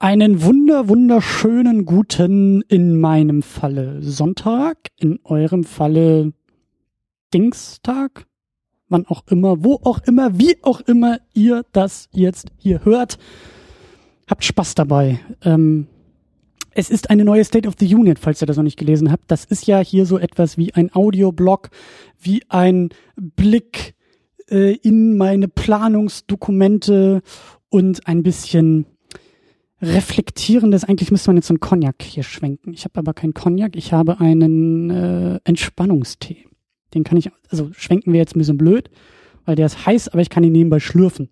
Einen wunderschönen guten, in meinem Falle Sonntag, in eurem Falle Dingstag, wann auch immer, wo auch immer, wie auch immer ihr das jetzt hier hört. Habt Spaß dabei. Es ist eine neue State of the Union, falls ihr das noch nicht gelesen habt. Das ist ja hier so etwas wie ein Audioblog, wie ein Blick in meine Planungsdokumente und ein bisschen reflektierendes. Eigentlich müsste man jetzt so einen Cognac hier schwenken. Ich habe aber keinen Cognac, ich habe einen Entspannungstee. Den kann ich, also schwenken wir jetzt ein bisschen blöd, weil der ist heiß, aber ich kann ihn nebenbei schlürfen.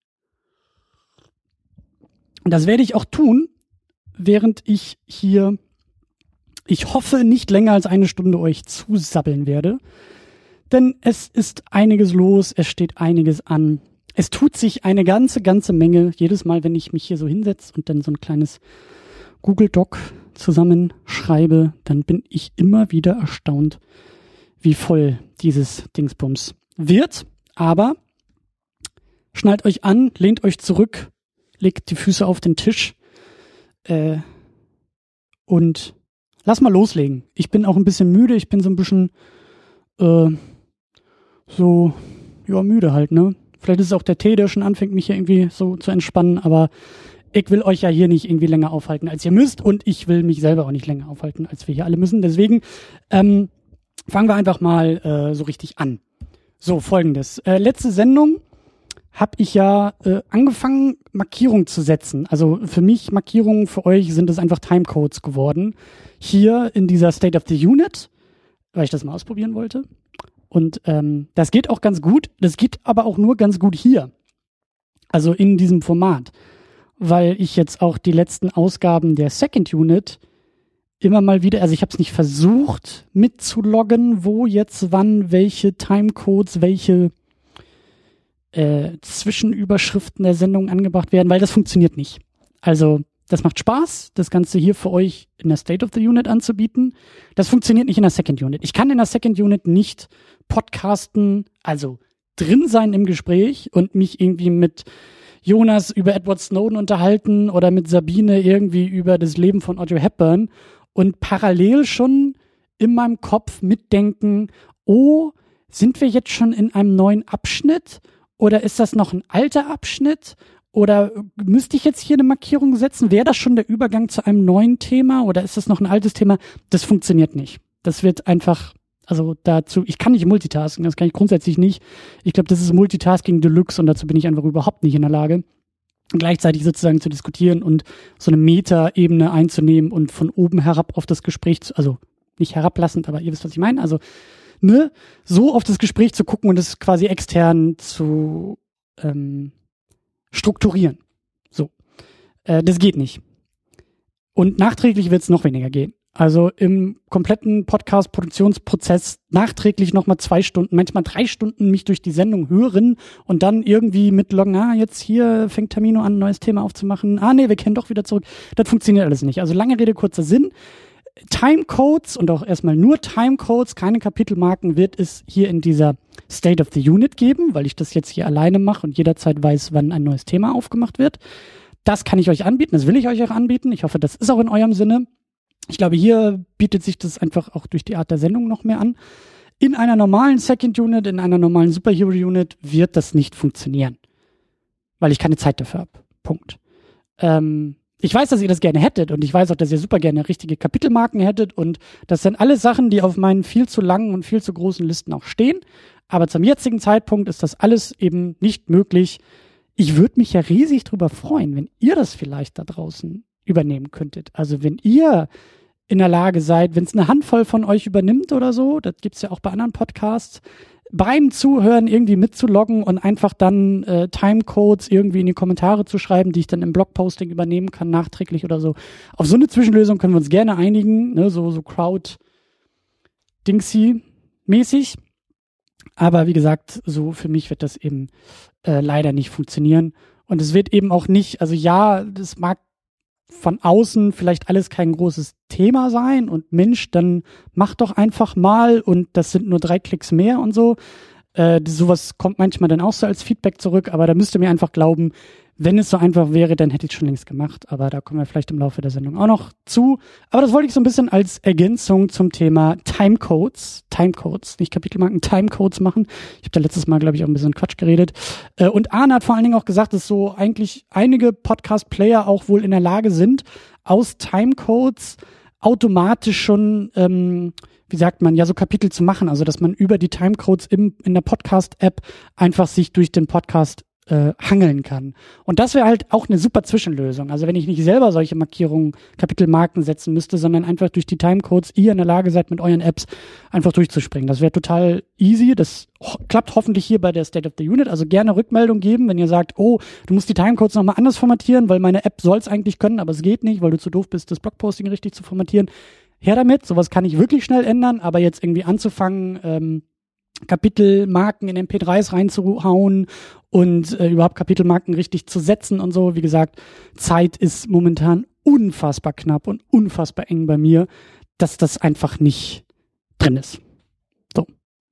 Und das werde ich auch tun, während ich hier, ich hoffe, nicht länger als 1 Stunde euch zusabbeln werde. Denn es ist einiges los, es steht einiges an. Es tut sich eine ganze Menge. Jedes Mal, wenn ich mich hier so hinsetze und dann so ein kleines Google Doc zusammenschreibe, dann bin ich immer wieder erstaunt, wie voll dieses Dingsbums wird. Aber schnallt euch an, lehnt euch zurück, legt die Füße auf den Tisch und lass mal loslegen. Ich bin auch ein bisschen müde, ich bin so ein bisschen müde halt, ne? Vielleicht ist es auch der Tee, der schon anfängt, mich hier irgendwie so zu entspannen, aber ich will euch ja hier nicht irgendwie länger aufhalten, als ihr müsst, und ich will mich selber auch nicht länger aufhalten, als wir hier alle müssen. Deswegen fangen wir einfach mal so richtig an. So, Folgendes. Letzte Sendung habe ich ja angefangen, Markierungen zu setzen. Also für mich Markierungen, für euch sind es einfach Timecodes geworden. Hier in dieser State of the Unit, weil ich das mal ausprobieren wollte. Und das geht auch ganz gut. Das geht aber auch nur ganz gut hier. Also in diesem Format. Weil ich jetzt auch die letzten Ausgaben der Second Unit immer mal wieder, also ich habe es nicht versucht mitzuloggen, wo jetzt wann welche Timecodes, welche Zwischenüberschriften der Sendung angebracht werden, weil das funktioniert nicht. Also das macht Spaß, das Ganze hier für euch in der State of the Unit anzubieten. Das funktioniert nicht in der Second Unit. Ich kann in der Second Unit nicht podcasten, also drin sein im Gespräch und mich irgendwie mit Jonas über Edward Snowden unterhalten oder mit Sabine irgendwie über das Leben von Audrey Hepburn und parallel schon in meinem Kopf mitdenken, oh, sind wir jetzt schon in einem neuen Abschnitt oder ist das noch ein alter Abschnitt? Oder müsste ich jetzt hier eine Markierung setzen? Wäre das schon der Übergang zu einem neuen Thema oder ist das noch ein altes Thema? Das funktioniert nicht. Das wird einfach, also dazu, ich kann nicht multitasken, das kann ich grundsätzlich nicht. Ich glaube, das ist Multitasking Deluxe und dazu bin ich einfach überhaupt nicht in der Lage, gleichzeitig sozusagen zu diskutieren und so eine Meta-Ebene einzunehmen und von oben herab auf das Gespräch, also nicht herablassend, aber ihr wisst, was ich meine. Also, ne, so auf das Gespräch zu gucken und es quasi extern zu strukturieren. So. Das geht nicht. Und nachträglich wird es noch weniger gehen. Also im kompletten Podcast-Produktionsprozess nachträglich nochmal 2 Stunden, manchmal 3 Stunden mich durch die Sendung hören und dann irgendwie mitloggen, jetzt hier fängt Tamino an, ein neues Thema aufzumachen. Nee, wir kennen doch wieder zurück. Das funktioniert alles nicht. Also lange Rede, kurzer Sinn. Timecodes und auch erstmal nur Timecodes, keine Kapitelmarken wird es hier in dieser State of the Unit geben, weil ich das jetzt hier alleine mache und jederzeit weiß, wann ein neues Thema aufgemacht wird. Das kann ich euch anbieten, das will ich euch auch anbieten. Ich hoffe, das ist auch in eurem Sinne. Ich glaube, hier bietet sich das einfach auch durch die Art der Sendung noch mehr an. In einer normalen Second Unit, in einer normalen Superhero Unit wird das nicht funktionieren, weil ich keine Zeit dafür habe. Punkt. Ich weiß, dass ihr das gerne hättet und ich weiß auch, dass ihr super gerne richtige Kapitelmarken hättet und das sind alles Sachen, die auf meinen viel zu langen und viel zu großen Listen auch stehen. Aber zum jetzigen Zeitpunkt ist das alles eben nicht möglich. Ich würde mich ja riesig drüber freuen, wenn ihr das vielleicht da draußen übernehmen könntet. Also wenn ihr in der Lage seid, wenn es eine Handvoll von euch übernimmt oder so, das gibt's ja auch bei anderen Podcasts, beim Zuhören irgendwie mitzuloggen und einfach dann Timecodes irgendwie in die Kommentare zu schreiben, die ich dann im Blogposting übernehmen kann, nachträglich oder so. Auf so eine Zwischenlösung können wir uns gerne einigen, ne, so Crowd-Dingsy-mäßig. Aber wie gesagt, so für mich wird das eben leider nicht funktionieren. Und es wird eben auch nicht, also ja, das mag von außen vielleicht alles kein großes Thema sein und Mensch, dann mach doch einfach mal und das sind nur 3 Klicks mehr und so. Sowas kommt manchmal dann auch so als Feedback zurück, aber da müsst ihr mir einfach glauben, wenn es so einfach wäre, dann hätte ich es schon längst gemacht. Aber da kommen wir vielleicht im Laufe der Sendung auch noch zu. Aber das wollte ich so ein bisschen als Ergänzung zum Thema Timecodes, nicht Kapitelmarken, Timecodes machen. Ich habe da letztes Mal, glaube ich, auch ein bisschen Quatsch geredet. Und Arne hat vor allen Dingen auch gesagt, dass so eigentlich einige Podcast-Player auch wohl in der Lage sind, aus Timecodes automatisch schon, wie sagt man, ja, so Kapitel zu machen. Also, dass man über die Timecodes in der Podcast-App einfach sich durch den Podcast hangeln kann. Und das wäre halt auch eine super Zwischenlösung. Also wenn ich nicht selber solche Markierungen, Kapitelmarken setzen müsste, sondern einfach durch die Timecodes ihr in der Lage seid, mit euren Apps einfach durchzuspringen. Das wäre total easy. Das klappt hoffentlich hier bei der State of the Unit. Also gerne Rückmeldung geben, wenn ihr sagt, oh, du musst die Timecodes nochmal anders formatieren, weil meine App soll es eigentlich können, aber es geht nicht, weil du zu doof bist, das Blogposting richtig zu formatieren. Her damit. Sowas kann ich wirklich schnell ändern, aber jetzt irgendwie anzufangen, Kapitelmarken in MP3s reinzuhauen und überhaupt Kapitelmarken richtig zu setzen und so. Wie gesagt, Zeit ist momentan unfassbar knapp und unfassbar eng bei mir, dass das einfach nicht drin ist. So.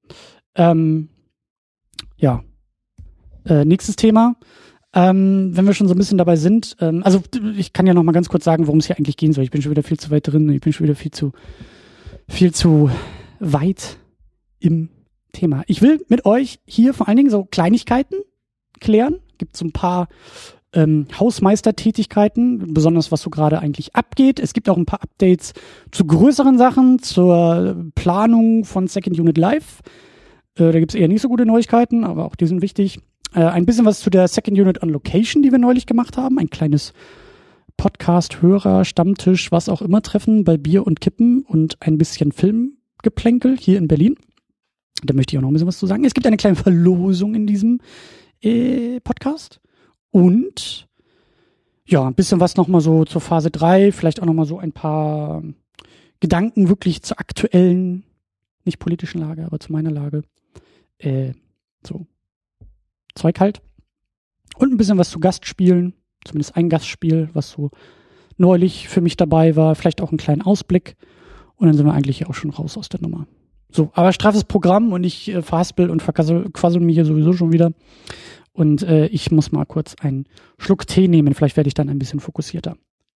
Nächstes Thema. Wenn wir schon so ein bisschen dabei sind, also ich kann ja noch mal ganz kurz sagen, worum es hier eigentlich gehen soll. Ich bin schon wieder viel zu weit drin, ich bin schon wieder viel zu weit im Thema. Ich will mit euch hier vor allen Dingen so Kleinigkeiten klären. Gibt so ein paar Hausmeistertätigkeiten, besonders was so gerade eigentlich abgeht. Es gibt auch ein paar Updates zu größeren Sachen, zur Planung von Second Unit Live. Da gibt es eher nicht so gute Neuigkeiten, aber auch die sind wichtig. Ein bisschen was zu der Second Unit on Location, die wir neulich gemacht haben. Ein kleines Podcast-Hörer, Stammtisch, was auch immer Treffen bei Bier und Kippen und ein bisschen Filmgeplänkel hier in Berlin. Da möchte ich auch noch ein bisschen was zu sagen. Es gibt eine kleine Verlosung in diesem Podcast. Und ja, ein bisschen was nochmal so zur Phase 3. Vielleicht auch nochmal so ein paar Gedanken wirklich zur aktuellen, nicht politischen Lage, aber zu meiner Lage. So Zeug halt. Und ein bisschen was zu Gastspielen. Zumindest ein Gastspiel, was so neulich für mich dabei war. Vielleicht auch einen kleinen Ausblick. Und dann sind wir eigentlich auch schon raus aus der Nummer. So, aber straffes Programm und ich verhaspel und quassel mich hier sowieso schon wieder. Und ich muss mal kurz einen Schluck Tee nehmen. Vielleicht werde ich dann ein bisschen fokussierter.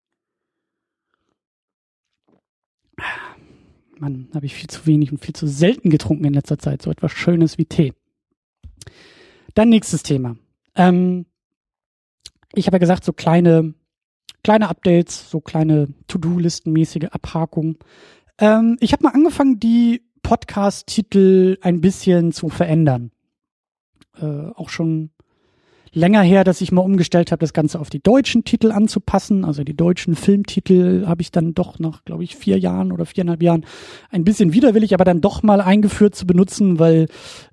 Mann, habe ich viel zu wenig und viel zu selten getrunken in letzter Zeit. So etwas Schönes wie Tee. Dann nächstes Thema. Ich habe ja gesagt, so kleine Updates, so kleine To-Do-Listen-mäßige Abhakungen. Ich habe mal angefangen, die Podcast-Titel ein bisschen zu verändern. Auch schon länger her, dass ich mal umgestellt habe, das Ganze auf die deutschen Titel anzupassen. Also die deutschen Filmtitel habe ich dann doch nach, glaube ich, 4 Jahren oder 4,5 Jahren ein bisschen widerwillig, aber dann doch mal eingeführt zu benutzen, weil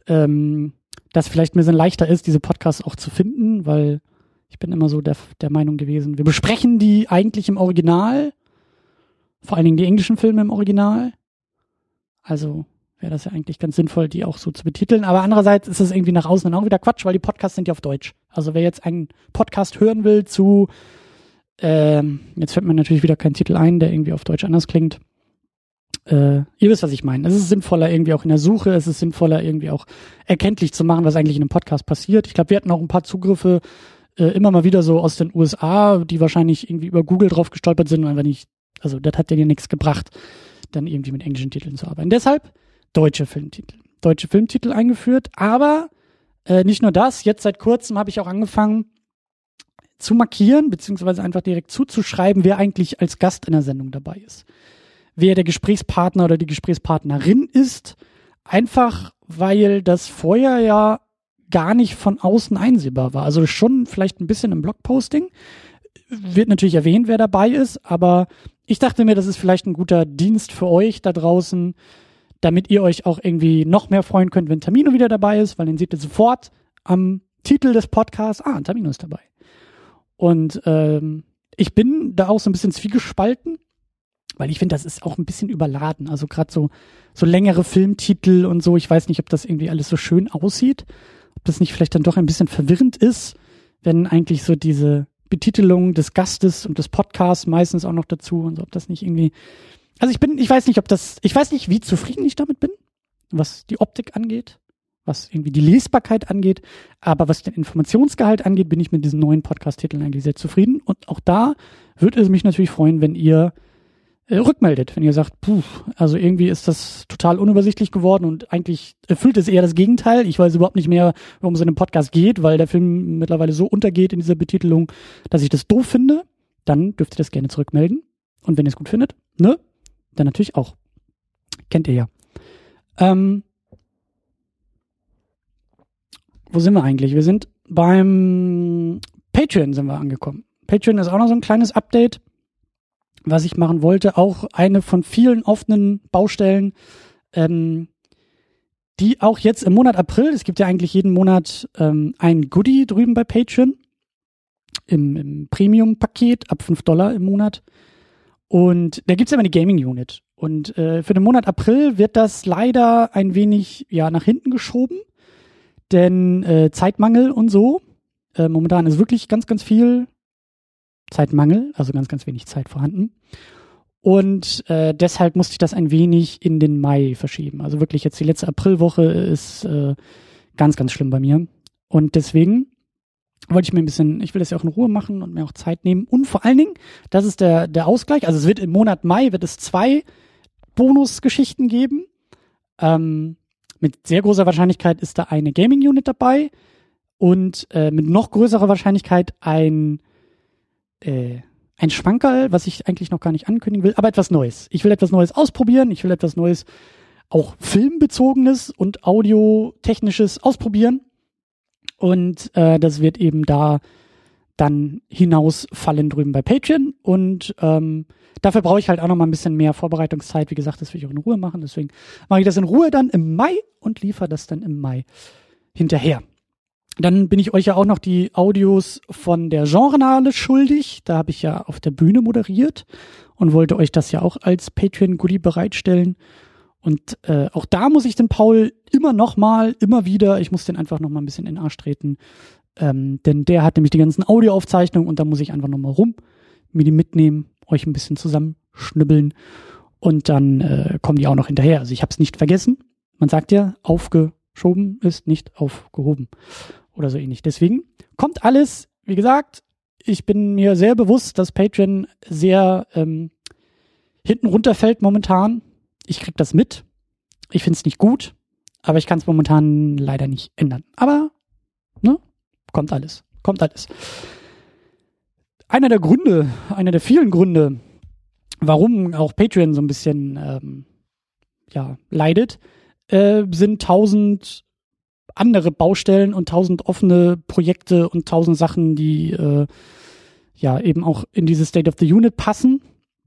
das vielleicht ein bisschen leichter ist, diese Podcasts auch zu finden, weil ich bin immer so der Meinung gewesen, wir besprechen die eigentlich im Original, vor allen Dingen die englischen Filme im Original. Also wäre das ja eigentlich ganz sinnvoll, die auch so zu betiteln. Aber andererseits ist das irgendwie nach außen dann auch wieder Quatsch, weil die Podcasts sind ja auf Deutsch. Also wer jetzt einen Podcast hören will zu, jetzt fällt mir natürlich wieder kein Titel ein, der irgendwie auf Deutsch anders klingt. Ihr wisst, was ich meine. Es ist sinnvoller irgendwie auch in der Suche, es ist sinnvoller irgendwie auch erkenntlich zu machen, was eigentlich in einem Podcast passiert. Ich glaube, wir hatten auch ein paar Zugriffe immer mal wieder so aus den USA, die wahrscheinlich irgendwie über Google drauf gestolpert sind und einfach nicht, also das hat ja nichts gebracht, dann irgendwie mit englischen Titeln zu arbeiten. Deshalb deutsche Filmtitel eingeführt, aber nicht nur das, jetzt seit kurzem habe ich auch angefangen zu markieren, beziehungsweise einfach direkt zuzuschreiben, wer eigentlich als Gast in der Sendung dabei ist. Wer der Gesprächspartner oder die Gesprächspartnerin ist, einfach weil das vorher ja gar nicht von außen einsehbar war. Also schon vielleicht ein bisschen im Blogposting, wird natürlich erwähnt, wer dabei ist, aber ich dachte mir, das ist vielleicht ein guter Dienst für euch da draußen, damit ihr euch auch irgendwie noch mehr freuen könnt, wenn Tamino wieder dabei ist, weil dann seht ihr sofort am Titel des Podcasts, Tamino ist dabei. Und ich bin da auch so ein bisschen zwiegespalten, weil ich finde, das ist auch ein bisschen überladen. Also gerade so längere Filmtitel und so, ich weiß nicht, ob das irgendwie alles so schön aussieht, ob das nicht vielleicht dann doch ein bisschen verwirrend ist, wenn eigentlich so diese Betitelung des Gastes und des Podcasts meistens auch noch dazu und so, ob das nicht irgendwie. Also ich weiß nicht, wie zufrieden ich damit bin, was die Optik angeht. was irgendwie die Lesbarkeit angeht. Aber was den Informationsgehalt angeht, bin ich mit diesen neuen Podcast-Titeln eigentlich sehr zufrieden. Und auch da würde es mich natürlich freuen, wenn ihr rückmeldet, wenn ihr sagt, also irgendwie ist das total unübersichtlich geworden und eigentlich erfüllt es eher das Gegenteil. Ich weiß überhaupt nicht mehr, worum es in dem Podcast geht, weil der Film mittlerweile so untergeht in dieser Betitelung, dass ich das doof finde. Dann dürft ihr das gerne zurückmelden. Und wenn ihr es gut findet, ne, dann natürlich auch. Kennt ihr ja. Wo sind wir eigentlich? Wir sind beim Patreon sind wir angekommen. Patreon ist auch noch so ein kleines Update, was ich machen wollte. Auch eine von vielen offenen Baustellen, die auch jetzt im Monat April, es gibt ja eigentlich jeden Monat ein Goodie drüben bei Patreon im Premium-Paket ab $5 im Monat. Und da gibt's ja immer die Gaming-Unit. Und für den Monat April wird das leider ein wenig nach hinten geschoben, denn Zeitmangel und so. Momentan ist wirklich ganz, ganz viel Zeitmangel, also ganz, ganz wenig Zeit vorhanden. Und deshalb musste ich das ein wenig in den Mai verschieben. Also wirklich jetzt die letzte Aprilwoche ist ganz, ganz schlimm bei mir. Und deswegen wollte ich ich will das ja auch in Ruhe machen und mir auch Zeit nehmen. Und vor allen Dingen, das ist der Ausgleich. Also es wird im Monat Mai wird es 2 Bonusgeschichten geben. Mit sehr großer Wahrscheinlichkeit ist da eine Gaming-Unit dabei und mit noch größerer Wahrscheinlichkeit ein Schmankerl, was ich eigentlich noch gar nicht ankündigen will, aber etwas Neues. Ich will etwas Neues ausprobieren, ich will etwas Neues, auch filmbezogenes und audiotechnisches ausprobieren. Und das wird eben da dann hinausfallen drüben bei Patreon. Und dafür brauche ich halt auch noch mal ein bisschen mehr Vorbereitungszeit. Wie gesagt, das will ich auch in Ruhe machen. Deswegen mache ich das in Ruhe dann im Mai und liefere das dann im Mai hinterher. Dann bin ich euch ja auch noch die Audios von der Genrenale schuldig. Da habe ich ja auf der Bühne moderiert und wollte euch das ja auch als Patreon-Goodie bereitstellen. Und auch da muss ich den Paul immer wieder, ich muss den einfach noch mal ein bisschen in den Arsch treten. Denn der hat nämlich die ganzen Audioaufzeichnungen und da muss ich einfach noch mal mir die mitnehmen, euch ein bisschen zusammenschnibbeln und dann kommen die auch noch hinterher. Also ich habe es nicht vergessen. Man sagt ja, aufgeschoben ist nicht aufgehoben oder so ähnlich. Deswegen kommt alles, wie gesagt, ich bin mir sehr bewusst, dass Patreon sehr hinten runterfällt momentan. Ich krieg das mit. Ich find's nicht gut, aber ich kann es momentan leider nicht ändern. Aber, ne, kommt alles. Einer der vielen Gründe, warum auch Patreon so ein bisschen leidet, sind 1000 andere Baustellen und 1000 offene Projekte und 1000 Sachen, die eben auch in diese State of the Unit passen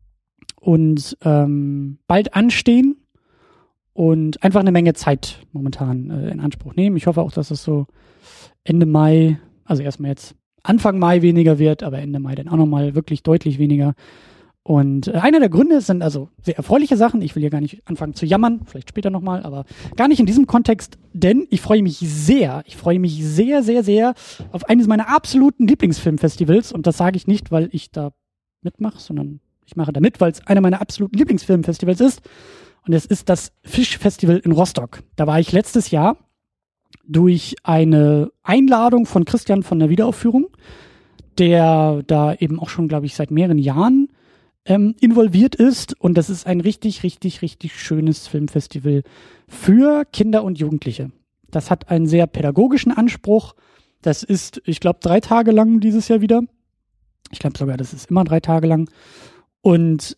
und bald anstehen und einfach eine Menge Zeit momentan in Anspruch nehmen. Ich hoffe auch, dass es so Ende Mai, also erstmal jetzt Anfang Mai weniger wird, aber Ende Mai dann auch nochmal wirklich deutlich weniger. Und einer der Gründe sind also sehr erfreuliche Sachen. Ich will hier gar nicht anfangen zu jammern, vielleicht später nochmal, aber gar nicht in diesem Kontext, denn ich freue mich sehr, sehr, sehr auf eines meiner absoluten Lieblingsfilmfestivals. Und das sage ich nicht, weil ich da mitmache, sondern ich mache da mit, weil es einer meiner absoluten Lieblingsfilmfestivals ist. Und es ist das Fischfestival in Rostock. Da war ich letztes Jahr durch eine Einladung von Christian von der Wiederaufführung, der da eben auch schon, glaube ich, seit mehreren Jahren involviert ist. Und das ist ein richtig, richtig, richtig schönes Filmfestival für Kinder und Jugendliche. Das hat einen sehr pädagogischen Anspruch. Das ist, ich glaube, 3 Tage lang dieses Jahr wieder. Ich glaube sogar, das ist immer 3 Tage lang. Und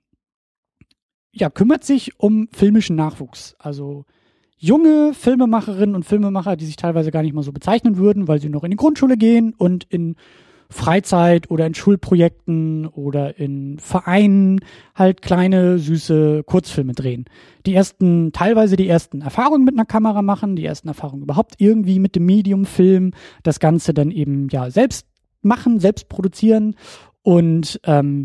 kümmert sich um filmischen Nachwuchs. Also junge Filmemacherinnen und Filmemacher, die sich teilweise gar nicht mal so bezeichnen würden, weil sie noch in die Grundschule gehen und in Freizeit oder in Schulprojekten oder in Vereinen halt kleine, süße Kurzfilme drehen. Teilweise die ersten Erfahrungen mit einer Kamera machen, die ersten Erfahrungen überhaupt irgendwie mit dem Medium Film, das Ganze dann eben selbst machen, selbst produzieren und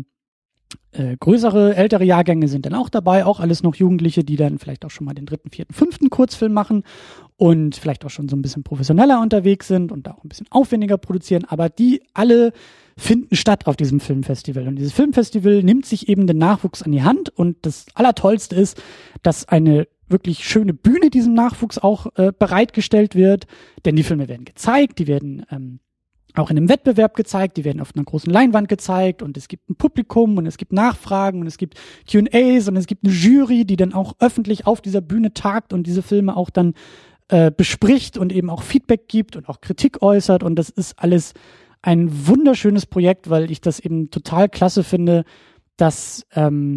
größere, ältere Jahrgänge sind dann auch dabei, auch alles noch Jugendliche, die dann vielleicht auch schon mal den 3., 4., 5. Kurzfilm machen und vielleicht auch schon so ein bisschen professioneller unterwegs sind und da auch ein bisschen aufwendiger produzieren, aber die alle finden statt auf diesem Filmfestival. Und dieses Filmfestival nimmt sich eben den Nachwuchs an die Hand und das Allertollste ist, dass eine wirklich schöne Bühne diesem Nachwuchs auch bereitgestellt wird, denn die Filme werden gezeigt, die werden auch in einem Wettbewerb gezeigt, die werden auf einer großen Leinwand gezeigt und es gibt ein Publikum und es gibt Nachfragen und es gibt Q&As und es gibt eine Jury, die dann auch öffentlich auf dieser Bühne tagt und diese Filme auch dann bespricht und eben auch Feedback gibt und auch Kritik äußert, und das ist alles ein wunderschönes Projekt, weil ich das eben total klasse finde, dass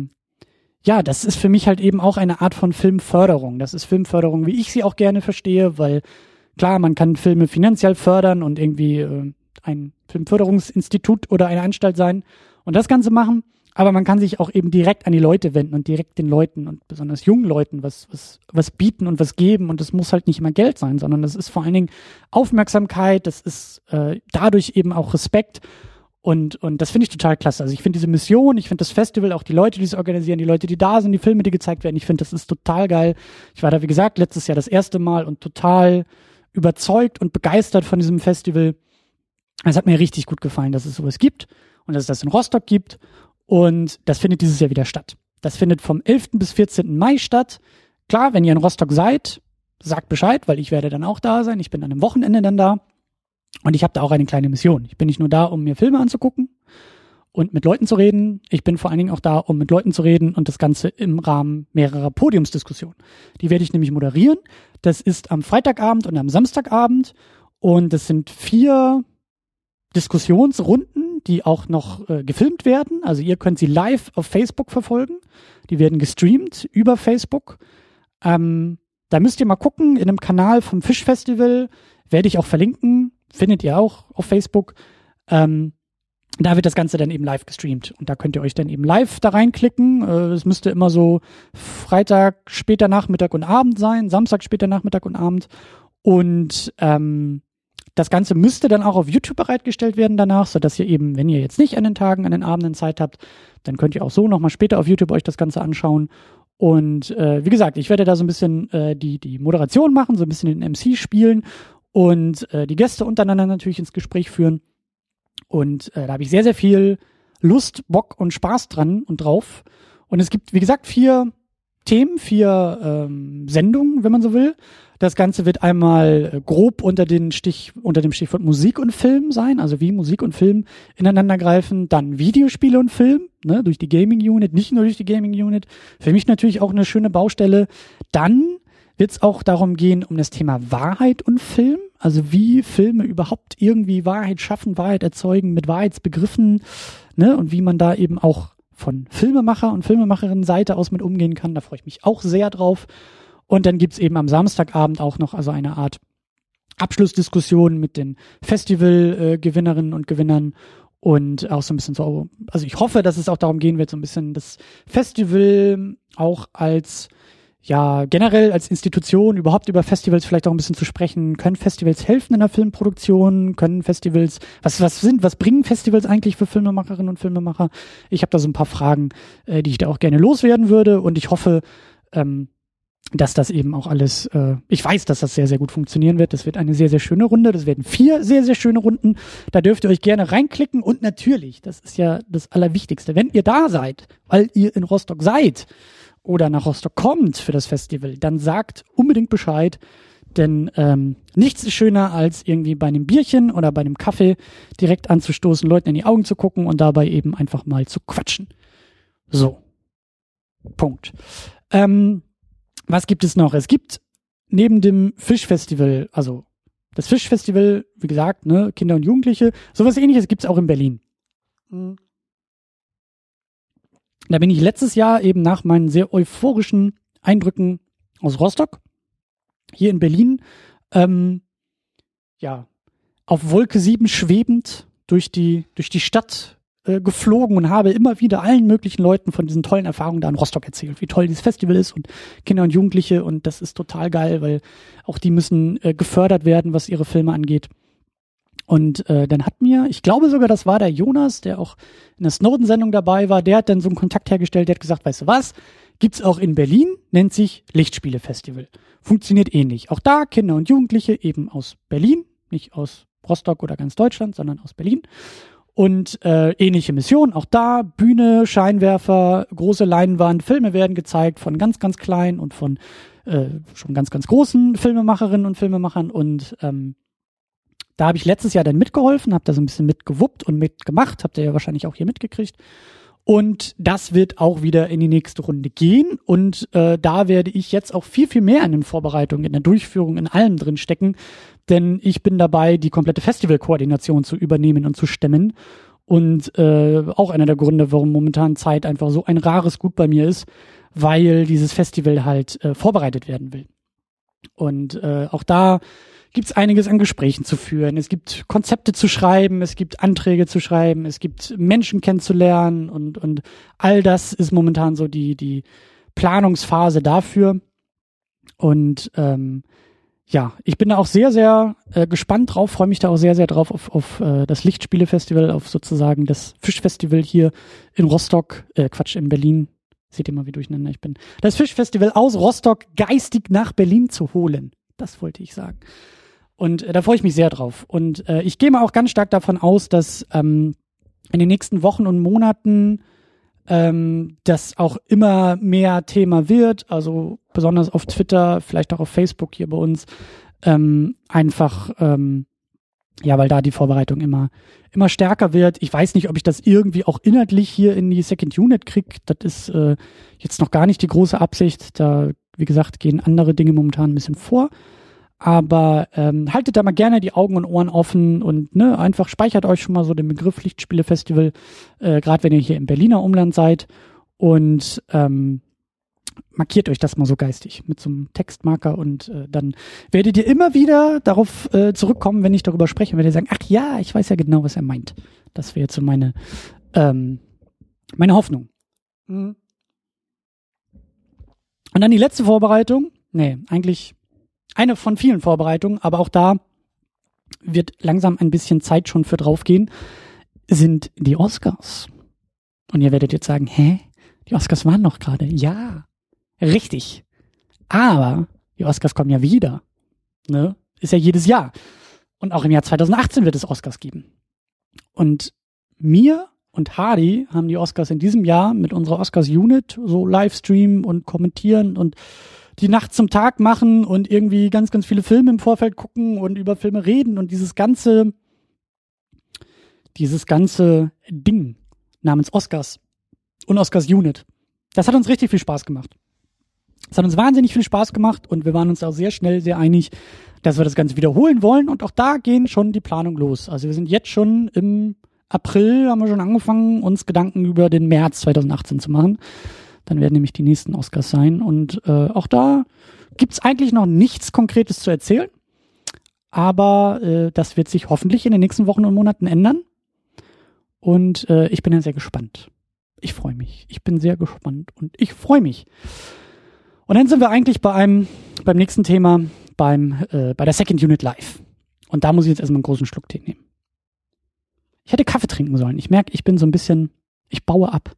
das ist für mich halt eben auch eine Art von Filmförderung. Das ist Filmförderung, wie ich sie auch gerne verstehe, weil klar, man kann Filme finanziell fördern und irgendwie ein Filmförderungsinstitut oder eine Anstalt sein und das Ganze machen, aber man kann sich auch eben direkt an die Leute wenden und direkt den Leuten und besonders jungen Leuten was bieten und was geben, und das muss halt nicht immer Geld sein, sondern das ist vor allen Dingen Aufmerksamkeit, das ist dadurch eben auch Respekt. Und das finde ich total klasse. Also ich finde diese Mission, ich finde das Festival, auch die Leute, die es organisieren, die Leute, die da sind, die Filme, die gezeigt werden, ich finde, das ist total geil. Ich war da, wie gesagt, letztes Jahr das erste Mal und total überzeugt und begeistert von diesem Festival. Es hat mir richtig gut gefallen, dass es sowas gibt und dass es das in Rostock gibt. Und das findet dieses Jahr wieder statt. Das findet vom 11. bis 14. Mai statt. Klar, wenn ihr in Rostock seid, sagt Bescheid, weil ich werde dann auch da sein. Ich bin an einem Wochenende dann da. Und ich habe da auch eine kleine Mission. Ich bin nicht nur da, um mir Filme anzugucken und mit Leuten zu reden. Ich bin vor allen Dingen auch da, um mit Leuten zu reden und das Ganze im Rahmen mehrerer Podiumsdiskussionen. Die werde ich nämlich moderieren. Das ist am Freitagabend und am Samstagabend. Und das sind 4 Diskussionsrunden, die auch noch gefilmt werden. Also ihr könnt sie live auf Facebook verfolgen. Die werden gestreamt über Facebook. Da müsst ihr mal gucken, in einem Kanal vom Fischfestival, werde ich auch verlinken. Findet ihr auch auf Facebook. Da wird das Ganze dann eben live gestreamt. Und da könnt ihr euch dann eben live da reinklicken. Es müsste immer so Freitag, später Nachmittag und Abend sein, Samstag, später Nachmittag und Abend. Und das Ganze müsste dann auch auf YouTube bereitgestellt werden danach, sodass ihr eben, wenn ihr jetzt nicht an den Tagen, an den Abenden Zeit habt, dann könnt ihr auch so nochmal später auf YouTube euch das Ganze anschauen. Und wie gesagt, ich werde da so ein bisschen die Moderation machen, so ein bisschen den MC spielen und die Gäste untereinander natürlich ins Gespräch führen. Und da habe ich sehr, sehr viel Lust, Bock und Spaß dran und drauf. Und es gibt, wie gesagt, 4 Themen, 4 Sendungen, wenn man so will. Das Ganze wird einmal grob unter dem Stichwort Musik und Film sein, also wie Musik und Film ineinander greifen. Dann Videospiele und Film, ne, durch die Gaming Unit, nicht nur durch die Gaming Unit. Für mich natürlich auch eine schöne Baustelle. Dann wird es auch darum gehen, um das Thema Wahrheit und Film. Also wie Filme überhaupt irgendwie Wahrheit schaffen, Wahrheit erzeugen mit Wahrheitsbegriffen, ne, und wie man da eben auch von Filmemacher und Filmemacherinnen-Seite aus mit umgehen kann. Da freue ich mich auch sehr drauf. Und dann gibt's eben am Samstagabend auch noch also eine Art Abschlussdiskussion mit den Festival-Gewinnerinnen und Gewinnern und auch so ein bisschen so, also ich hoffe, dass es auch darum gehen wird, so ein bisschen das Festival auch als, ja, generell als Institution überhaupt über Festivals vielleicht auch ein bisschen zu sprechen. Können Festivals helfen in der Filmproduktion? Können Festivals, was bringen Festivals eigentlich für Filmemacherinnen und Filmemacher? Ich habe da so ein paar Fragen, die ich da auch gerne loswerden würde, und ich hoffe, dass das eben auch alles, ich weiß, dass das sehr, sehr gut funktionieren wird. Das wird eine sehr, sehr schöne Runde. Das werden 4 sehr, sehr schöne Runden. Da dürft ihr euch gerne reinklicken. Und natürlich, das ist ja das Allerwichtigste, wenn ihr da seid, weil ihr in Rostock seid oder nach Rostock kommt für das Festival, dann sagt unbedingt Bescheid. Denn nichts ist schöner, als irgendwie bei einem Bierchen oder bei einem Kaffee direkt anzustoßen, Leuten in die Augen zu gucken und dabei eben einfach mal zu quatschen. So. Punkt. Was gibt es noch? Es gibt neben dem Fischfestival, also das Fischfestival, wie gesagt, ne, Kinder und Jugendliche, sowas Ähnliches gibt es auch in Berlin. Da bin ich letztes Jahr eben nach meinen sehr euphorischen Eindrücken aus Rostock hier in Berlin, auf Wolke 7 schwebend durch die Stadt geflogen und habe immer wieder allen möglichen Leuten von diesen tollen Erfahrungen da in Rostock erzählt, wie toll dieses Festival ist und Kinder und Jugendliche, und das ist total geil, weil auch die müssen gefördert werden, was ihre Filme angeht. Und dann hat mir, ich glaube sogar, das war der Jonas, der auch in der Snowden-Sendung dabei war, der hat dann so einen Kontakt hergestellt, der hat gesagt, weißt du was, gibt's auch in Berlin, nennt sich Lichtspiele-Festival. Funktioniert ähnlich. Auch da Kinder und Jugendliche eben aus Berlin, nicht aus Rostock oder ganz Deutschland, sondern aus Berlin. Und ähnliche Mission, auch da Bühne, Scheinwerfer, große Leinwand, Filme werden gezeigt von ganz, ganz klein und von schon ganz, ganz großen Filmemacherinnen und Filmemachern und da habe ich letztes Jahr dann mitgeholfen, habe da so ein bisschen mitgewuppt und mitgemacht, habt ihr ja wahrscheinlich auch hier mitgekriegt. Und das wird auch wieder in die nächste Runde gehen. Und da werde ich jetzt auch viel, viel mehr in den Vorbereitungen, in der Durchführung, in allem drin stecken. Denn ich bin dabei, die komplette Festivalkoordination zu übernehmen und zu stemmen. Und auch einer der Gründe, warum momentan Zeit einfach so ein rares Gut bei mir ist, weil dieses Festival halt vorbereitet werden will. Und auch da gibt's einiges an Gesprächen zu führen. Es gibt Konzepte zu schreiben, es gibt Anträge zu schreiben, es gibt Menschen kennenzulernen und all das ist momentan so die Planungsphase dafür. Und ja, ich bin da auch sehr, sehr gespannt drauf, freue mich da auch sehr, sehr drauf auf das Lichtspiele-Festival, auf sozusagen das Fischfestival hier in Rostock, in Berlin. Seht ihr mal, wie durcheinander ich bin. Das Fischfestival aus Rostock geistig nach Berlin zu holen. Das wollte ich sagen. Und da freue ich mich sehr drauf. Und ich gehe mal auch ganz stark davon aus, dass in den nächsten Wochen und Monaten das auch immer mehr Thema wird. Also besonders auf Twitter, vielleicht auch auf Facebook hier bei uns. Einfach, ja, weil da die Vorbereitung immer stärker wird. Ich weiß nicht, ob ich das irgendwie auch inhaltlich hier in die Second Unit kriege. Das ist jetzt noch gar nicht die große Absicht. Da, wie gesagt, gehen andere Dinge momentan ein bisschen vor. Aber haltet da mal gerne die Augen und Ohren offen und ne, einfach speichert euch schon mal so den Begriff Lichtspiele-Festival, gerade wenn ihr hier im Berliner Umland seid und markiert euch das mal so geistig mit so einem Textmarker und dann werdet ihr immer wieder darauf zurückkommen, wenn ich darüber spreche, werdet ihr sagen, ach ja, ich weiß ja genau, was er meint. Das wäre jetzt so meine Hoffnung. Mhm. Und dann die letzte Vorbereitung. Nee, eigentlich eine von vielen Vorbereitungen, aber auch da wird langsam ein bisschen Zeit schon für draufgehen, sind die Oscars. Und ihr werdet jetzt sagen, hä? Die Oscars waren noch gerade. Ja, richtig. Aber die Oscars kommen ja wieder. Ne? Ist ja jedes Jahr. Und auch im Jahr 2018 wird es Oscars geben. Und mir und Hardy haben die Oscars in diesem Jahr mit unserer Oscars-Unit so Livestreamen und kommentieren und die Nacht zum Tag machen und irgendwie ganz, ganz viele Filme im Vorfeld gucken und über Filme reden und dieses ganze Ding namens Oscars und Oscars Unit. Das hat uns richtig viel Spaß gemacht. Es hat uns wahnsinnig viel Spaß gemacht und wir waren uns auch sehr schnell sehr einig, dass wir das Ganze wiederholen wollen und auch da gehen schon die Planung los. Also wir sind jetzt schon im April, haben wir schon angefangen, uns Gedanken über den März 2018 zu machen. Dann werden nämlich die nächsten Oscars sein. Und auch da gibt's eigentlich noch nichts Konkretes zu erzählen. Aber das wird sich hoffentlich in den nächsten Wochen und Monaten ändern. Und ich bin ja sehr gespannt. Ich freue mich. Ich bin sehr gespannt und ich freue mich. Und dann sind wir eigentlich beim nächsten Thema, bei der Second Unit Live. Und da muss ich jetzt erstmal einen großen Schluck Tee nehmen. Ich hätte Kaffee trinken sollen. Ich merke, ich bin so ein bisschen, ich baue ab.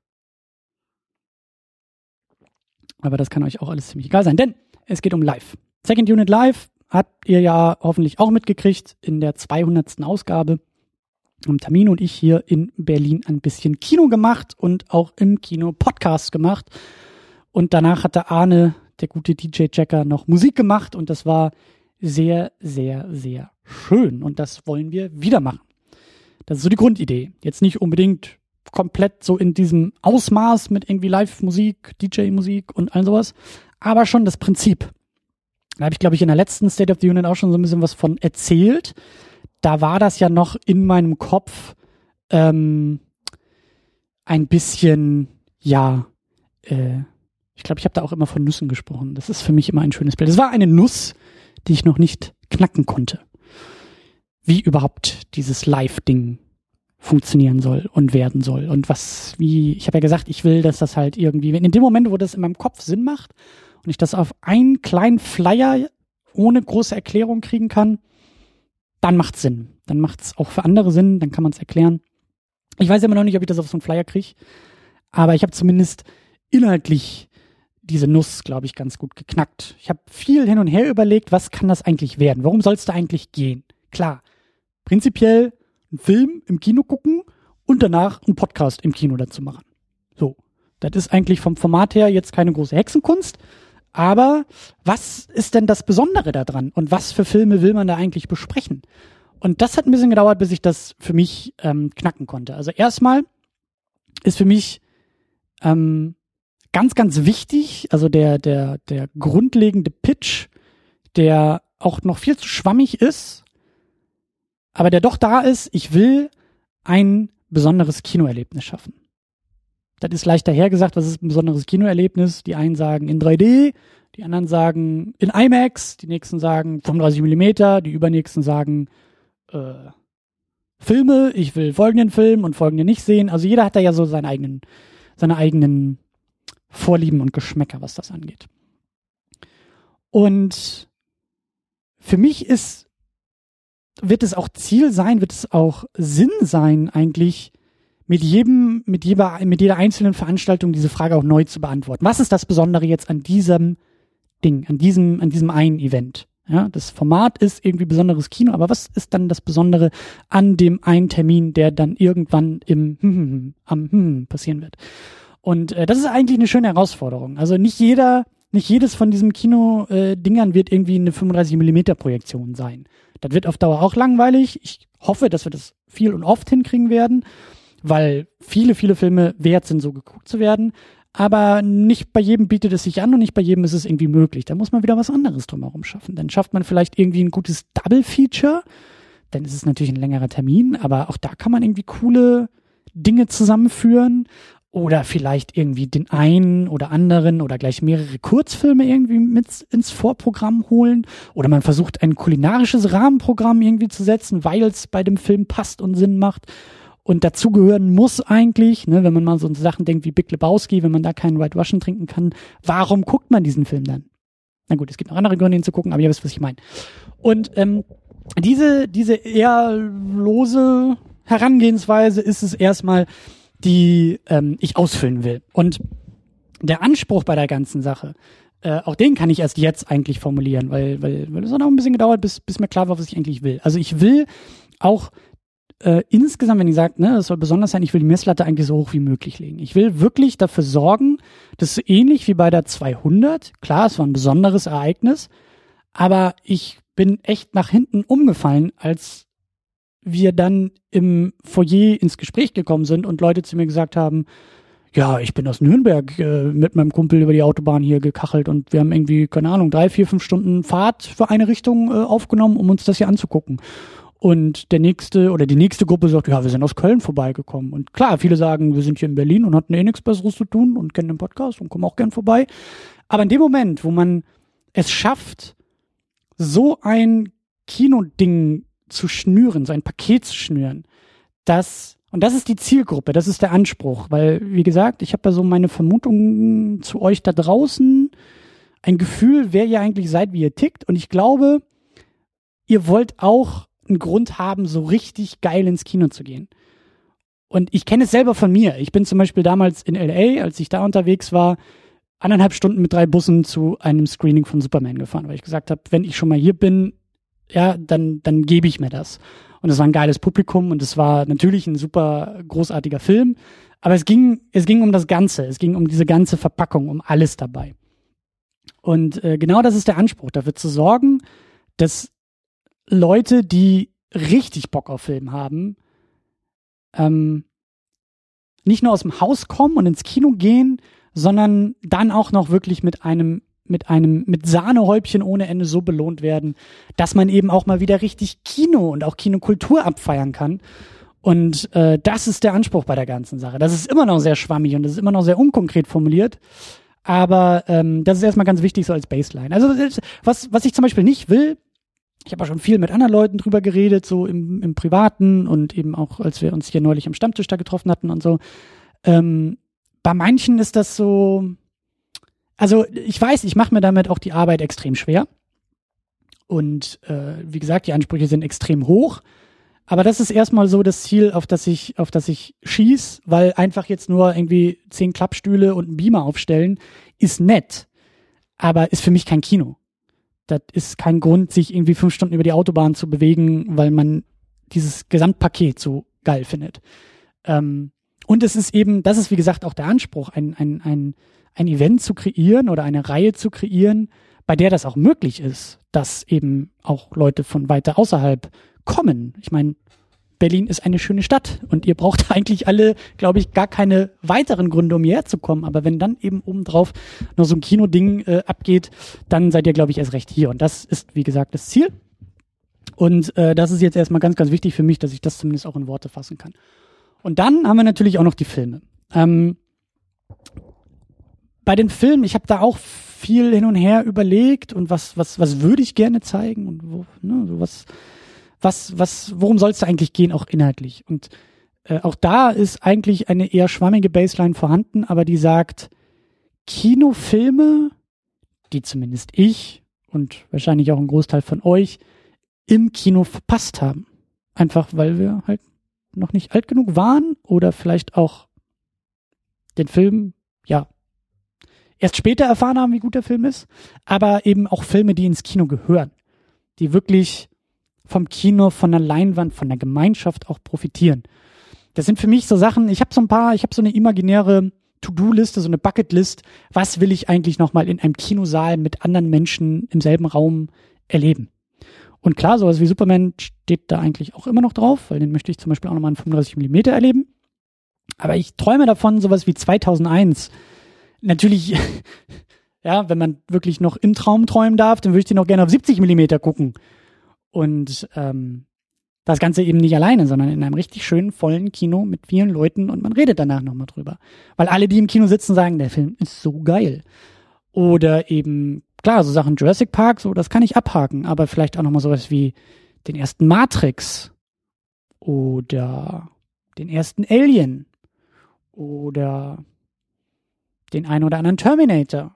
Aber das kann euch auch alles ziemlich egal sein, denn es geht um Live. Second Unit Live habt ihr ja hoffentlich auch mitgekriegt in der 200. Ausgabe. Haben Tamino und ich hier in Berlin ein bisschen Kino gemacht und auch im Kino Podcasts gemacht. Und danach hatte Arne, der gute DJ-Checker, noch Musik gemacht und das war sehr, sehr, sehr schön. Und das wollen wir wieder machen. Das ist so die Grundidee. Jetzt nicht unbedingt komplett so in diesem Ausmaß mit irgendwie Live-Musik, DJ-Musik und all sowas, aber schon das Prinzip. Da habe ich, glaube ich, in der letzten State of the Union auch schon so ein bisschen was von erzählt. Da war das ja noch in meinem Kopf ein bisschen, ja, ich glaube, ich habe da auch immer von Nüssen gesprochen. Das ist für mich immer ein schönes Bild. Es war eine Nuss, die ich noch nicht knacken konnte. Wie überhaupt dieses Live-Ding funktionieren soll und werden soll. Und ich habe ja gesagt, ich will, dass das halt irgendwie, in dem Moment, wo das in meinem Kopf Sinn macht und ich das auf einen kleinen Flyer ohne große Erklärung kriegen kann, dann macht's Sinn. Dann macht's auch für andere Sinn, dann kann man es erklären. Ich weiß immer noch nicht, ob ich das auf so einen Flyer kriege, aber ich habe zumindest inhaltlich diese Nuss, glaube ich, ganz gut geknackt. Ich habe viel hin und her überlegt, was kann das eigentlich werden? Worum soll es da eigentlich gehen? Klar, prinzipiell einen Film im Kino gucken und danach einen Podcast im Kino dazu machen. So, das ist eigentlich vom Format her jetzt keine große Hexenkunst, Aber was ist denn das Besondere daran? Und was für Filme will man da eigentlich besprechen? Und das hat ein bisschen gedauert, bis ich das für mich knacken konnte. Also erstmal ist für mich ganz, ganz wichtig, also der grundlegende Pitch, der auch noch viel zu schwammig ist, aber der doch da ist, ich will ein besonderes Kinoerlebnis schaffen. Das ist leicht dahergesagt, was ist ein besonderes Kinoerlebnis? Die einen sagen in 3D, die anderen sagen in IMAX, die nächsten sagen 35 Millimeter, die übernächsten sagen Filme, ich will folgenden Film und folgenden nicht sehen. Also jeder hat da ja so seine eigenen Vorlieben und Geschmäcker, was das angeht. Und für mich wird es auch Ziel sein, wird es auch Sinn sein, eigentlich mit jeder einzelnen Veranstaltung diese Frage auch neu zu beantworten. Was ist das Besondere jetzt an diesem Ding, an diesem einen Event? Ja, das Format ist irgendwie besonderes Kino, aber was ist dann das Besondere an dem einen Termin, der dann irgendwann am passieren wird? Und das ist eigentlich eine schöne Herausforderung. Also nicht jedes von diesen Kino-Dingern wird irgendwie eine 35mm Projektion sein. Das wird auf Dauer auch langweilig. Ich hoffe, dass wir das viel und oft hinkriegen werden, weil viele, viele Filme wert sind, so geguckt zu werden. Aber nicht bei jedem bietet es sich an und nicht bei jedem ist es irgendwie möglich. Da muss man wieder was anderes drumherum schaffen. Dann schafft man vielleicht irgendwie ein gutes Double-Feature. Dann ist es natürlich ein längerer Termin, aber auch da kann man irgendwie coole Dinge zusammenführen. Oder vielleicht irgendwie den einen oder anderen oder gleich mehrere Kurzfilme irgendwie mit ins Vorprogramm holen. Oder man versucht ein kulinarisches Rahmenprogramm irgendwie zu setzen, weil es bei dem Film passt und Sinn macht. Und dazugehören muss eigentlich, ne, wenn man mal so an Sachen denkt wie Big Lebowski, wenn man da keinen White Russian trinken kann, warum guckt man diesen Film dann? Na gut, es gibt noch andere Gründe, ihn zu gucken, aber ihr wisst, was ich meine. Und diese eher lose Herangehensweise ist es erstmal, die ich ausfüllen will. Und der Anspruch bei der ganzen Sache, auch den kann ich erst jetzt eigentlich formulieren, weil es auch noch ein bisschen gedauert, bis mir klar war, was ich eigentlich will. Also ich will auch insgesamt, wenn ich sage, ne, das soll besonders sein, ich will die Messlatte eigentlich so hoch wie möglich legen. Ich will wirklich dafür sorgen, dass so ähnlich wie bei der 200, klar, es war ein besonderes Ereignis, aber ich bin echt nach hinten umgefallen, als wir dann im Foyer ins Gespräch gekommen sind und Leute zu mir gesagt haben, ja, ich bin aus Nürnberg mit meinem Kumpel über die Autobahn hier gekachelt und wir haben irgendwie, keine Ahnung, 3, 4, 5 Stunden Fahrt für eine Richtung aufgenommen, um uns das hier anzugucken. Und die nächste Gruppe sagt, ja, wir sind aus Köln vorbeigekommen. Und klar, viele sagen, wir sind hier in Berlin und hatten nichts Besseres zu tun und kennen den Podcast und kommen auch gern vorbei. Aber in dem Moment, wo man es schafft, so ein Kinoding zu schnüren, so ein Paket zu schnüren, und das ist die Zielgruppe, das ist der Anspruch, weil, wie gesagt, ich habe da so meine Vermutungen zu euch da draußen, ein Gefühl, wer ihr eigentlich seid, wie ihr tickt, und ich glaube, ihr wollt auch einen Grund haben, so richtig geil ins Kino zu gehen. Und ich kenne es selber von mir. Ich bin zum Beispiel damals in LA, als ich da unterwegs war, 1,5 Stunden mit 3 Bussen zu einem Screening von Superman gefahren, weil ich gesagt habe, wenn ich schon mal hier bin, ja, dann gebe ich mir das. Und es war ein geiles Publikum und es war natürlich ein super großartiger Film, aber es ging um das Ganze, es ging um diese ganze Verpackung, um alles dabei. Und genau das ist der Anspruch, dafür zu sorgen, dass Leute, die richtig Bock auf Film haben, nicht nur aus dem Haus kommen und ins Kino gehen, sondern dann auch noch wirklich mit Sahnehäubchen ohne Ende so belohnt werden, dass man eben auch mal wieder richtig Kino und auch Kinokultur abfeiern kann. Und das ist der Anspruch bei der ganzen Sache. Das ist immer noch sehr schwammig und das ist immer noch sehr unkonkret formuliert. Aber das ist erstmal ganz wichtig so als Baseline. Also was ich zum Beispiel nicht will, ich habe auch schon viel mit anderen Leuten drüber geredet, so im Privaten und eben auch, als wir uns hier neulich am Stammtisch da getroffen hatten und so. Bei manchen ist das so, also ich weiß, ich mache mir damit auch die Arbeit extrem schwer. Und wie gesagt, die Ansprüche sind extrem hoch. Aber das ist erstmal so das Ziel, auf das ich schieß, weil einfach jetzt nur irgendwie 10 Klappstühle und einen Beamer aufstellen, ist nett. Aber ist für mich kein Kino. Das ist kein Grund, sich irgendwie 5 Stunden über die Autobahn zu bewegen, weil man dieses Gesamtpaket so geil findet. Und Und es ist eben, das ist wie gesagt auch der Anspruch, ein Event zu kreieren oder eine Reihe zu kreieren, bei der das auch möglich ist, dass eben auch Leute von weiter außerhalb kommen. Ich meine, Berlin ist eine schöne Stadt und ihr braucht eigentlich alle, glaube ich, gar keine weiteren Gründe, um hierher zu kommen. Aber wenn dann eben obendrauf noch so ein Kinoding abgeht, dann seid ihr, glaube ich, erst recht hier. Und das ist, wie gesagt, das Ziel. Und das ist jetzt erstmal ganz, ganz wichtig für mich, dass ich das zumindest auch in Worte fassen kann. Und dann haben wir natürlich auch noch die Filme. Bei den Filmen, ich habe da auch viel hin und her überlegt und was würde ich gerne zeigen und wo, ne, so worum soll es da eigentlich gehen, auch inhaltlich. Und auch da ist eigentlich eine eher schwammige Baseline vorhanden, aber die sagt, Kinofilme, die zumindest ich und wahrscheinlich auch ein Großteil von euch im Kino verpasst haben. Einfach, weil wir halt noch nicht alt genug waren oder vielleicht auch den Film, ja, erst später erfahren haben, wie gut der Film ist, aber eben auch Filme, die ins Kino gehören, die wirklich vom Kino, von der Leinwand, von der Gemeinschaft auch profitieren. Das sind für mich so Sachen, ich habe so eine imaginäre To-Do-Liste, so eine Bucket-List, was will ich eigentlich nochmal in einem Kinosaal mit anderen Menschen im selben Raum erleben. Und klar, sowas wie Superman steht da eigentlich auch immer noch drauf, weil den möchte ich zum Beispiel auch nochmal in 35mm erleben. Aber ich träume davon, sowas wie 2001. Natürlich, ja, wenn man wirklich noch im Traum träumen darf, dann würde ich den auch gerne auf 70mm gucken. Und das Ganze eben nicht alleine, sondern in einem richtig schönen, vollen Kino mit vielen Leuten und man redet danach nochmal drüber. Weil alle, die im Kino sitzen, sagen, der Film ist so geil. Oder eben, klar, so Sachen Jurassic Park, so, das kann ich abhaken, aber vielleicht auch nochmal sowas wie den ersten Matrix oder den ersten Alien oder den einen oder anderen Terminator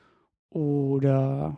oder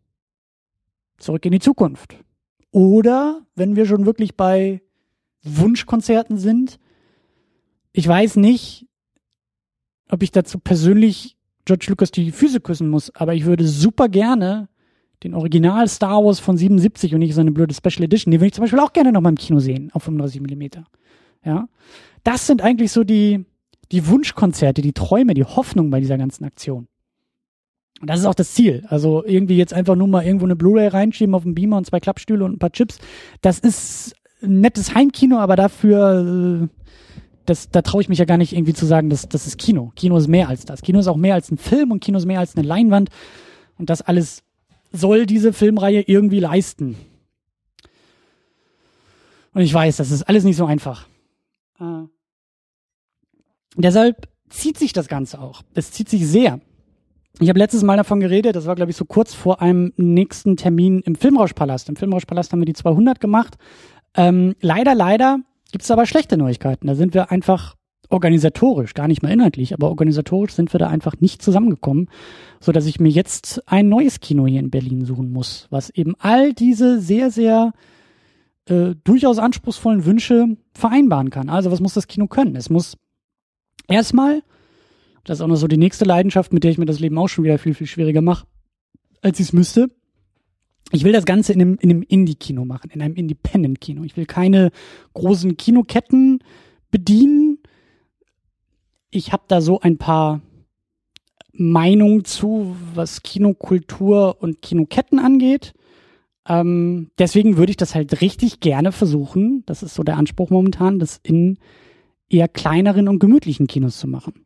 Zurück in die Zukunft. Oder, wenn wir schon wirklich bei Wunschkonzerten sind, ich weiß nicht, ob ich dazu persönlich George Lucas die Füße küssen muss, aber ich würde super gerne den Original Star Wars von 77 und nicht so eine blöde Special Edition, die würde ich zum Beispiel auch gerne noch mal im Kino sehen, auf 35mm. Ja, das sind eigentlich so die Wunschkonzerte, die Träume, die Hoffnung bei dieser ganzen Aktion. Und das ist auch das Ziel. Also irgendwie jetzt einfach nur mal irgendwo eine Blu-ray reinschieben auf einen Beamer und 2 Klappstühle und ein paar Chips. Das ist ein nettes Heimkino, aber dafür, da traue ich mich ja gar nicht irgendwie zu sagen, das ist Kino. Kino ist mehr als das. Kino ist auch mehr als ein Film und Kino ist mehr als eine Leinwand. Und das alles soll diese Filmreihe irgendwie leisten. Und ich weiß, das ist alles nicht so einfach. Deshalb zieht sich das Ganze auch. Es zieht sich sehr. Ich habe letztes Mal davon geredet, das war, glaube ich, so kurz vor einem nächsten Termin im Filmrauschpalast. Im Filmrauschpalast haben wir die 200 gemacht. Leider gibt es aber schlechte Neuigkeiten. Da sind wir einfach organisatorisch, gar nicht mal inhaltlich, aber organisatorisch sind wir da einfach nicht zusammengekommen, so dass ich mir jetzt ein neues Kino hier in Berlin suchen muss, was eben all diese sehr, sehr durchaus anspruchsvollen Wünsche vereinbaren kann. Also was muss das Kino können? Es muss erstmal, das ist auch noch so die nächste Leidenschaft, mit der ich mir das Leben auch schon wieder viel, viel schwieriger mache, als ich es müsste. Ich will das Ganze in einem Indie-Kino machen, in einem Independent-Kino. Ich will keine großen Kinoketten bedienen. Ich habe da so ein paar Meinungen zu, was Kinokultur und Kinoketten angeht. Deswegen würde ich das halt richtig gerne versuchen, das ist so der Anspruch momentan, das in eher kleineren und gemütlichen Kinos zu machen.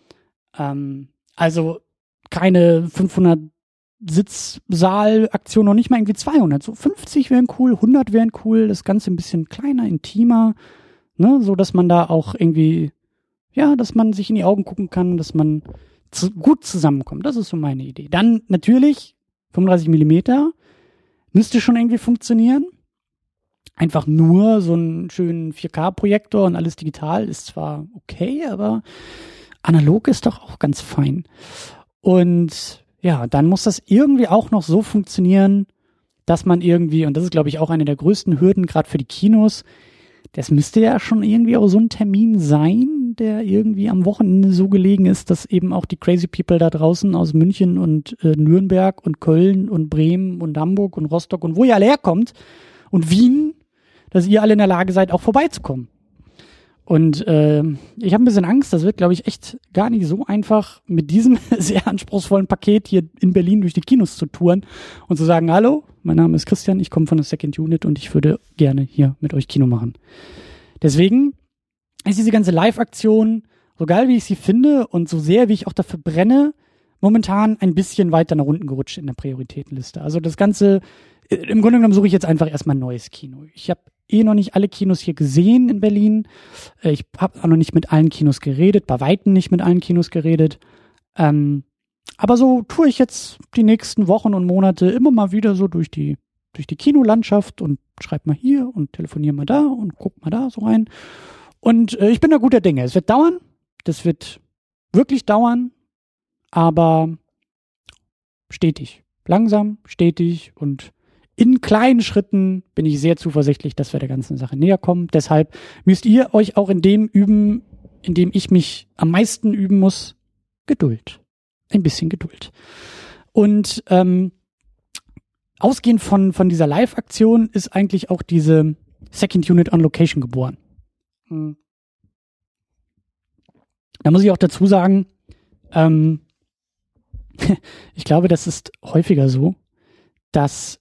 Also keine 500 Sitzsaal-Aktion, noch nicht mal irgendwie 200. So 50 wären cool, 100 wären cool, das Ganze ein bisschen kleiner, intimer, ne, so dass man da auch irgendwie, ja, dass man sich in die Augen gucken kann, dass man gut zusammenkommt. Das ist so meine Idee. Dann natürlich 35mm müsste schon irgendwie funktionieren. Einfach nur so einen schönen 4K-Projektor und alles digital ist zwar okay, aber analog ist doch auch ganz fein. Und ja, dann muss das irgendwie auch noch so funktionieren, dass man irgendwie, und das ist, glaube ich, auch eine der größten Hürden, gerade für die Kinos, das müsste ja schon irgendwie auch so ein Termin sein, der irgendwie am Wochenende so gelegen ist, dass eben auch die Crazy People da draußen aus München und Nürnberg und Köln und Bremen und Hamburg und Rostock und wo ihr alle herkommt und Wien, dass ihr alle in der Lage seid, auch vorbeizukommen. Und ich habe ein bisschen Angst, das wird, glaube ich, echt gar nicht so einfach, mit diesem sehr anspruchsvollen Paket hier in Berlin durch die Kinos zu touren und zu sagen, hallo, mein Name ist Christian, ich komme von der Second Unit und ich würde gerne hier mit euch Kino machen. Deswegen ist diese ganze Live-Aktion, so geil wie ich sie finde und so sehr wie ich auch dafür brenne, momentan ein bisschen weiter nach unten gerutscht in der Prioritätenliste. Also das Ganze, im Grunde genommen suche ich jetzt einfach erstmal ein neues Kino. Ich habe noch nicht alle Kinos hier gesehen in Berlin. Ich habe auch noch nicht mit allen Kinos geredet, bei Weitem nicht mit allen Kinos geredet. Aber so tue ich jetzt die nächsten Wochen und Monate immer mal wieder so durch die Kinolandschaft und schreib mal hier und telefoniere mal da und guck mal da so rein. Und ich bin da guter Dinge. Es wird dauern. Das wird wirklich dauern. Aber stetig. Langsam, stetig und in kleinen Schritten bin ich sehr zuversichtlich, dass wir der ganzen Sache näher kommen. Deshalb müsst ihr euch auch in dem üben, in dem ich mich am meisten üben muss, Geduld. Ein bisschen Geduld. Und ausgehend von dieser Live-Aktion ist eigentlich auch diese Second Unit on Location geboren. Da muss ich auch dazu sagen, ich glaube, das ist häufiger so, dass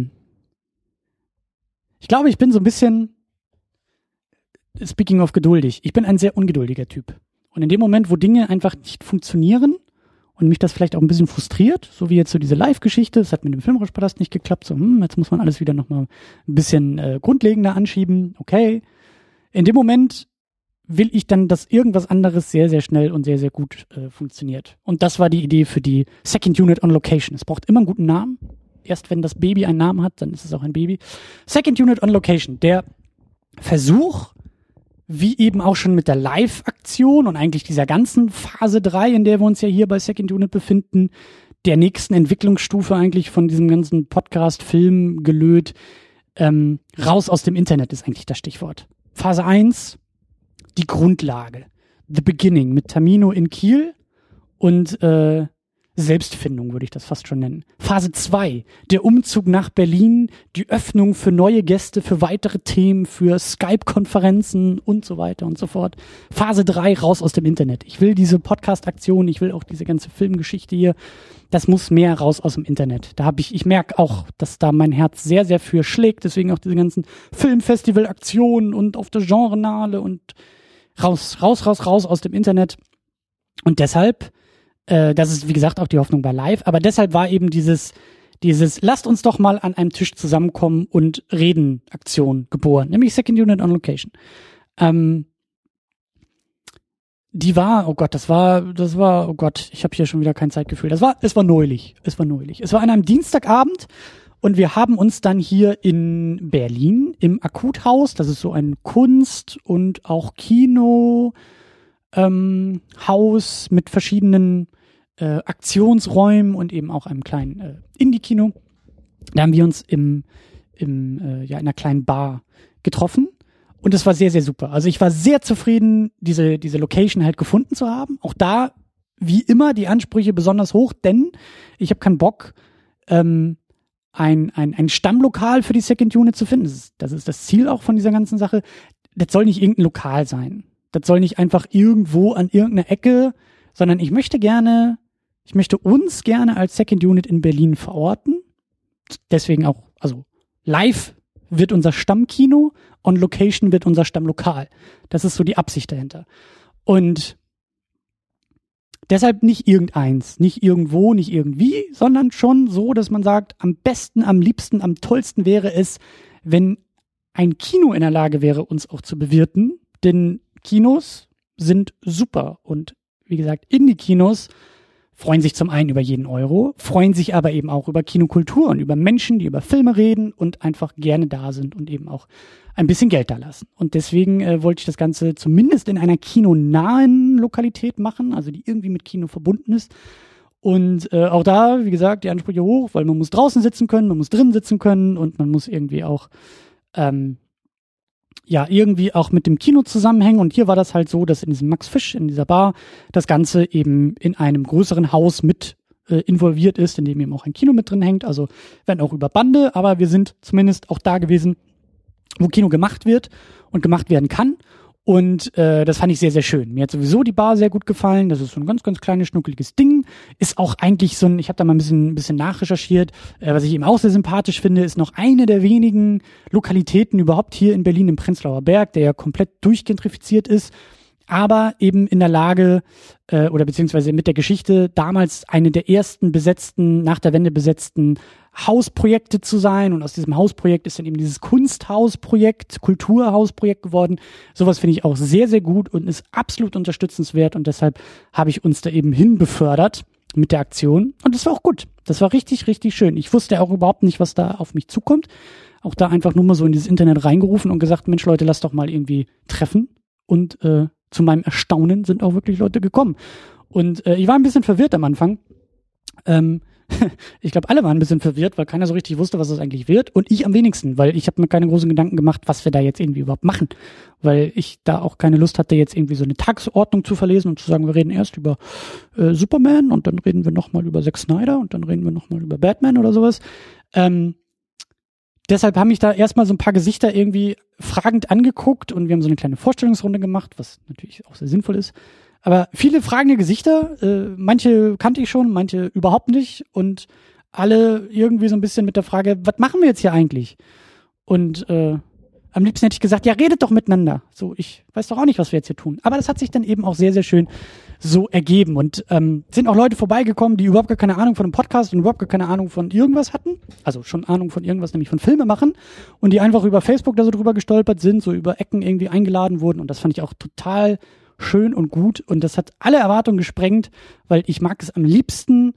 ich glaube, ich bin so ein bisschen, speaking of geduldig, ich bin ein sehr ungeduldiger Typ. Und in dem Moment, wo Dinge einfach nicht funktionieren und mich das vielleicht auch ein bisschen frustriert, so wie jetzt so diese Live-Geschichte, es hat mit dem Filmrauschpalast nicht geklappt, so jetzt muss man alles wieder nochmal ein bisschen grundlegender anschieben, okay. In dem Moment will ich dann, dass irgendwas anderes sehr, sehr schnell und sehr, sehr gut funktioniert. Und das war die Idee für die Second Unit on Location. Es braucht immer einen guten Namen. Erst wenn das Baby einen Namen hat, dann ist es auch ein Baby. Second Unit on Location. Der Versuch, wie eben auch schon mit der Live-Aktion und eigentlich dieser ganzen Phase 3, in der wir uns ja hier bei Second Unit befinden, der nächsten Entwicklungsstufe eigentlich von diesem ganzen Podcast-Film-Gelöt, raus aus dem Internet ist eigentlich das Stichwort. Phase 1, die Grundlage. The Beginning mit Tamino in Kiel und Selbstfindung würde ich das fast schon nennen. Phase 2, der Umzug nach Berlin, die Öffnung für neue Gäste, für weitere Themen, für Skype-Konferenzen und so weiter und so fort. Phase 3, raus aus dem Internet. Ich will diese Podcast-Aktion, ich will auch diese ganze Filmgeschichte hier, das muss mehr raus aus dem Internet. Ich merke auch, dass da mein Herz sehr, sehr für schlägt, deswegen auch diese ganzen Filmfestival-Aktionen und auf der Genrenale und raus aus dem Internet. Und deshalb, das ist wie gesagt auch die Hoffnung bei Live, aber deshalb war eben dieses lasst uns doch mal an einem Tisch zusammenkommen und reden Aktion geboren, nämlich Second Unit on Location. Die war, oh Gott, das war, oh Gott, ich habe hier schon wieder kein Zeitgefühl. Es war neulich. Es war an einem Dienstagabend und wir haben uns dann hier in Berlin im Akuthaus, das ist so ein Kunst- und auch Kino Haus mit verschiedenen Aktionsräumen und eben auch einem kleinen Indie-Kino. Da haben wir uns in einer kleinen Bar getroffen und es war sehr, sehr super. Also ich war sehr zufrieden, diese Location halt gefunden zu haben. Auch da, wie immer, die Ansprüche besonders hoch, denn ich habe keinen Bock, ein Stammlokal für die Second Unit zu finden. Das ist das Ziel auch von dieser ganzen Sache. Das soll nicht irgendein Lokal sein. Das soll nicht einfach irgendwo an irgendeiner Ecke, sondern ich möchte uns gerne als Second Unit in Berlin verorten. Deswegen auch, also Live wird unser Stammkino, on Location wird unser Stammlokal. Das ist so die Absicht dahinter. Und deshalb nicht irgendeins, nicht irgendwo, nicht irgendwie, sondern schon so, dass man sagt, am besten, am liebsten, am tollsten wäre es, wenn ein Kino in der Lage wäre, uns auch zu bewirten. Denn Kinos sind super und wie gesagt, Indie-Kinos freuen sich zum einen über jeden Euro, freuen sich aber eben auch über Kinokultur und über Menschen, die über Filme reden und einfach gerne da sind und eben auch ein bisschen Geld da lassen. Und deswegen wollte ich das Ganze zumindest in einer kinonahen Lokalität machen, also die irgendwie mit Kino verbunden ist. Und auch da, wie gesagt, die Ansprüche hoch, weil man muss draußen sitzen können, man muss drin sitzen können und man muss irgendwie auch irgendwie auch mit dem Kino zusammenhängen. Und hier war das halt so, dass in diesem Max Fisch, in dieser Bar, das Ganze eben in einem größeren Haus mit involviert ist, in dem eben auch ein Kino mit drin hängt. Also wenn auch über Bande, aber wir sind zumindest auch da gewesen, wo Kino gemacht wird und gemacht werden kann. Und das fand ich sehr, sehr schön. Mir hat sowieso die Bar sehr gut gefallen. Das ist so ein ganz, ganz kleines, schnuckeliges Ding. Ist auch eigentlich so ein, ich habe da mal ein bisschen nachrecherchiert. Was ich eben auch sehr sympathisch finde, ist noch eine der wenigen Lokalitäten überhaupt hier in Berlin im Prenzlauer Berg, der ja komplett durchgentrifiziert ist, aber eben in der Lage oder beziehungsweise mit der Geschichte damals eine der ersten besetzten, nach der Wende besetzten Hausprojekte zu sein. Und aus diesem Hausprojekt ist dann eben dieses Kunsthausprojekt, Kulturhausprojekt geworden. Sowas finde ich auch sehr, sehr gut und ist absolut unterstützenswert. Und deshalb habe ich uns da eben hin befördert mit der Aktion. Und das war auch gut. Das war richtig, richtig schön. Ich wusste auch überhaupt nicht, was da auf mich zukommt. Auch da einfach nur mal so in dieses Internet reingerufen und gesagt, Mensch Leute, lasst doch mal irgendwie treffen. Und zu meinem Erstaunen sind auch wirklich Leute gekommen. Und ich war ein bisschen verwirrt am Anfang. Ich glaube, alle waren ein bisschen verwirrt, weil keiner so richtig wusste, was das eigentlich wird. Und ich am wenigsten, weil ich habe mir keine großen Gedanken gemacht, was wir da jetzt irgendwie überhaupt machen. Weil ich da auch keine Lust hatte, jetzt irgendwie so eine Tagesordnung zu verlesen und zu sagen, wir reden erst über Superman und dann reden wir nochmal über Zack Snyder und dann reden wir nochmal über Batman oder sowas. Deshalb haben mich da erstmal so ein paar Gesichter irgendwie fragend angeguckt und wir haben so eine kleine Vorstellungsrunde gemacht, was natürlich auch sehr sinnvoll ist. Aber viele fragende Gesichter, manche kannte ich schon, manche überhaupt nicht und alle irgendwie so ein bisschen mit der Frage, was machen wir jetzt hier eigentlich? Und am liebsten hätte ich gesagt, ja, redet doch miteinander. So, ich weiß doch auch nicht, was wir jetzt hier tun. Aber das hat sich dann eben auch sehr, sehr schön so ergeben. Und sind auch Leute vorbeigekommen, die überhaupt gar keine Ahnung von einem Podcast und überhaupt gar keine Ahnung von irgendwas hatten. Also schon Ahnung von irgendwas, nämlich von Filme machen. Und die einfach über Facebook da so drüber gestolpert sind, so über Ecken irgendwie eingeladen wurden. Und das fand ich auch total schön und gut. Und das hat alle Erwartungen gesprengt, weil ich mag es am liebsten.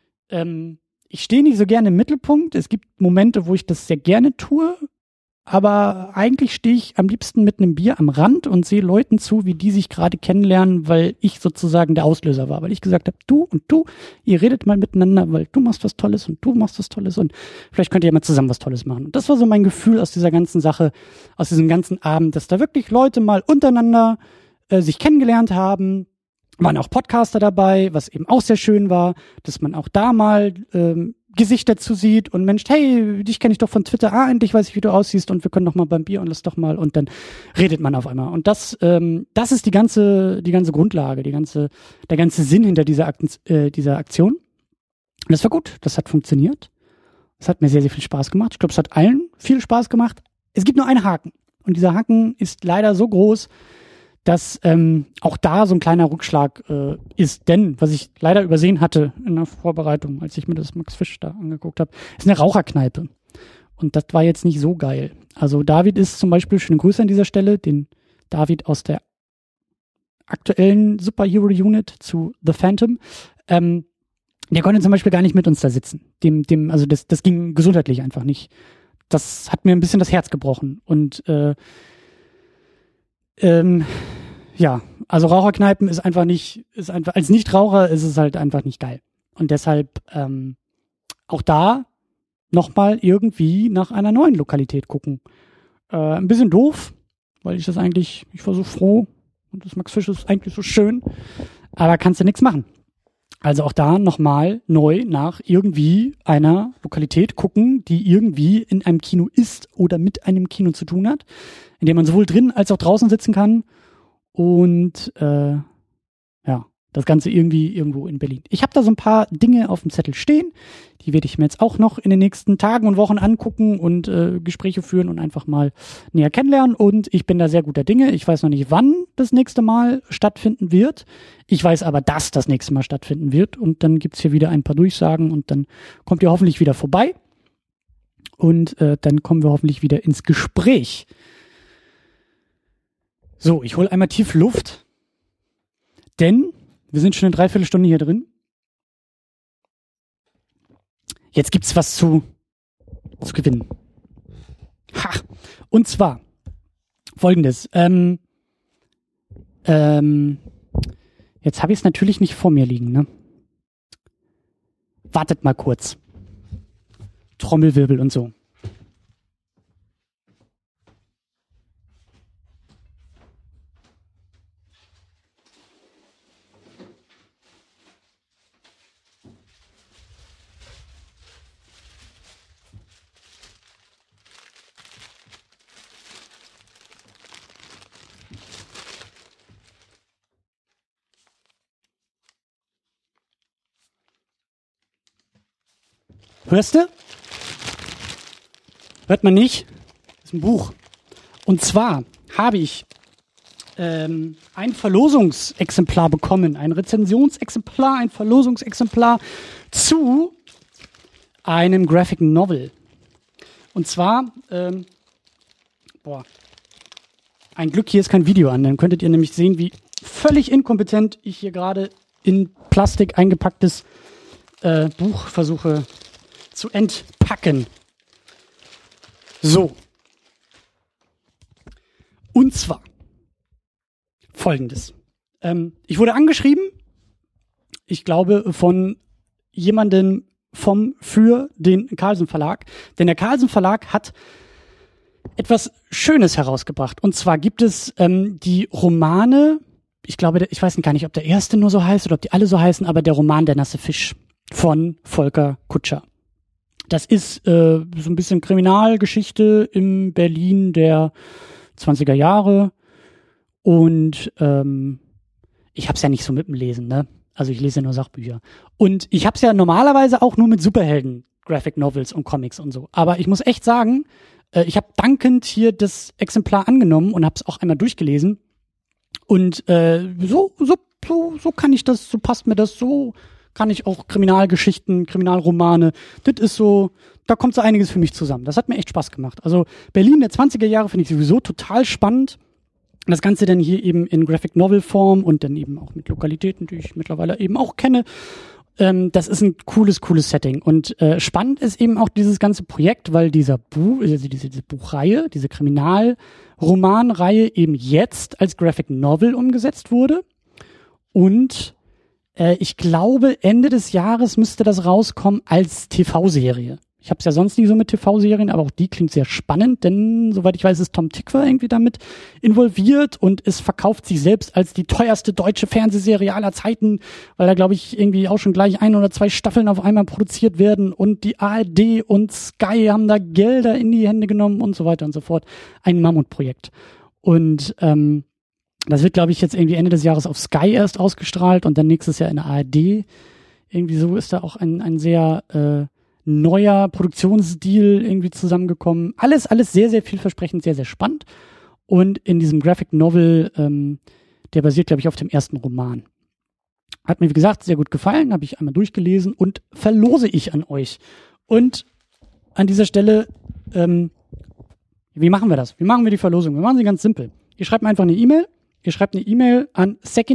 Ich stehe nicht so gerne im Mittelpunkt. Es gibt Momente, wo ich das sehr gerne tue. Aber eigentlich stehe ich am liebsten mit einem Bier am Rand und sehe Leuten zu, wie die sich gerade kennenlernen, weil ich sozusagen der Auslöser war. Weil ich gesagt habe, du und du, ihr redet mal miteinander, weil du machst was Tolles und du machst was Tolles und vielleicht könnt ihr ja mal zusammen was Tolles machen. Und das war so mein Gefühl aus dieser ganzen Sache, aus diesem ganzen Abend, dass da wirklich Leute mal untereinander sich kennengelernt haben. Waren auch Podcaster dabei, was eben auch sehr schön war, dass man auch da mal Gesichter zu sieht und Mensch, hey, dich kenne ich doch von Twitter, endlich weiß ich, wie du aussiehst und wir können doch mal beim Bier und lass doch mal und dann redet man auf einmal. Und das ist die ganze Grundlage, der ganze Sinn hinter dieser Aktion. Und das war gut, das hat funktioniert. Es hat mir sehr, sehr viel Spaß gemacht. Ich glaube, es hat allen viel Spaß gemacht. Es gibt nur einen Haken und dieser Haken ist leider so groß, dass auch da so ein kleiner Rückschlag ist. Denn, was ich leider übersehen hatte in der Vorbereitung, als ich mir das Max Fisch da angeguckt habe, ist eine Raucherkneipe. Und das war jetzt nicht so geil. Also David ist zum Beispiel, schöne Grüße an dieser Stelle, den David aus der aktuellen Superhero Unit zu The Phantom, der konnte zum Beispiel gar nicht mit uns da sitzen. Also das ging gesundheitlich einfach nicht. Das hat mir ein bisschen das Herz gebrochen. Und ja, also Raucherkneipen ist einfach, als Nichtraucher ist es halt einfach nicht geil. Und deshalb auch da nochmal irgendwie nach einer neuen Lokalität gucken. Ein bisschen doof, weil ich war so froh und das Max Fisch ist eigentlich so schön, aber kannst du nichts machen. Also auch da nochmal neu nach irgendwie einer Lokalität gucken, die irgendwie in einem Kino ist oder mit einem Kino zu tun hat, in dem man sowohl drin als auch draußen sitzen kann und ja, das Ganze irgendwie irgendwo in Berlin. Ich habe da so ein paar Dinge auf dem Zettel stehen, die werde ich mir jetzt auch noch in den nächsten Tagen und Wochen angucken und Gespräche führen und einfach mal näher kennenlernen und ich bin da sehr guter Dinge. Ich weiß noch nicht, wann das nächste Mal stattfinden wird. Ich weiß aber, dass das nächste Mal stattfinden wird und dann gibt's hier wieder ein paar Durchsagen und dann kommt ihr hoffentlich wieder vorbei und dann kommen wir hoffentlich wieder ins Gespräch. So, ich hole einmal tief Luft, denn wir sind schon eine Dreiviertelstunde hier drin. Jetzt gibt's was zu gewinnen. Ha! Und zwar Folgendes. Jetzt habe ich es natürlich nicht vor mir liegen, ne? Wartet mal kurz. Trommelwirbel und so. Hörst du? Hört man nicht? Das ist ein Buch. Und zwar habe ich ein Verlosungsexemplar bekommen, ein Rezensionsexemplar, ein Verlosungsexemplar zu einem Graphic Novel. Und zwar, ein Glück, hier ist kein Video an, dann könntet ihr nämlich sehen, wie völlig inkompetent ich hier gerade in Plastik eingepacktes Buch versuche zu entpacken. So. Und zwar Folgendes. Ich wurde angeschrieben, ich glaube von jemandem für den Carlsen Verlag, denn der Carlsen Verlag hat etwas Schönes herausgebracht. Und zwar gibt es die Romane, ich glaube, ich weiß gar nicht, ob der erste nur so heißt oder ob die alle so heißen, aber der Roman Der nasse Fisch von Volker Kutscher. Das ist so ein bisschen Kriminalgeschichte im Berlin der 20er Jahre. Und ich hab's ja nicht so mit dem Lesen, ne? Also ich lese ja nur Sachbücher. Und ich hab's ja normalerweise auch nur mit Superhelden, Graphic Novels und Comics und so. Aber ich muss echt sagen, ich habe dankend hier das Exemplar angenommen und hab's auch einmal durchgelesen. Und so kann ich das, so passt mir das, so kann ich auch Kriminalgeschichten, Kriminalromane, das ist so, da kommt so einiges für mich zusammen. Das hat mir echt Spaß gemacht. Also Berlin der 20er Jahre finde ich sowieso total spannend. Das Ganze dann hier eben in Graphic Novel Form und dann eben auch mit Lokalitäten, die ich mittlerweile eben auch kenne. Das ist ein cooles Setting. Und spannend ist eben auch dieses ganze Projekt, weil diese Buchreihe, diese Kriminalromanreihe eben jetzt als Graphic Novel umgesetzt wurde. Und ich glaube, Ende des Jahres müsste das rauskommen als TV-Serie. Ich habe es ja sonst nie so mit TV-Serien, aber auch die klingt sehr spannend, denn soweit ich weiß, ist Tom Tykwer irgendwie damit involviert und es verkauft sich selbst als die teuerste deutsche Fernsehserie aller Zeiten, weil da, glaube ich, irgendwie auch schon gleich 1 oder 2 Staffeln auf einmal produziert werden und die ARD und Sky haben da Gelder in die Hände genommen und so weiter und so fort. Ein Mammutprojekt. Und das wird, glaube ich, jetzt irgendwie Ende des Jahres auf Sky erst ausgestrahlt und dann nächstes Jahr in der ARD. Irgendwie so ist da auch ein sehr neuer Produktionsstil irgendwie zusammengekommen. Alles sehr, sehr vielversprechend, sehr, sehr spannend. Und in diesem Graphic Novel, der basiert, glaube ich, auf dem ersten Roman. Hat mir, wie gesagt, sehr gut gefallen, habe ich einmal durchgelesen und verlose ich an euch. Und an dieser Stelle, wie machen wir das? Wie machen wir die Verlosung? Wir machen sie ganz simpel. Ihr schreibt mir einfach eine E-Mail. Ihr schreibt eine E-Mail an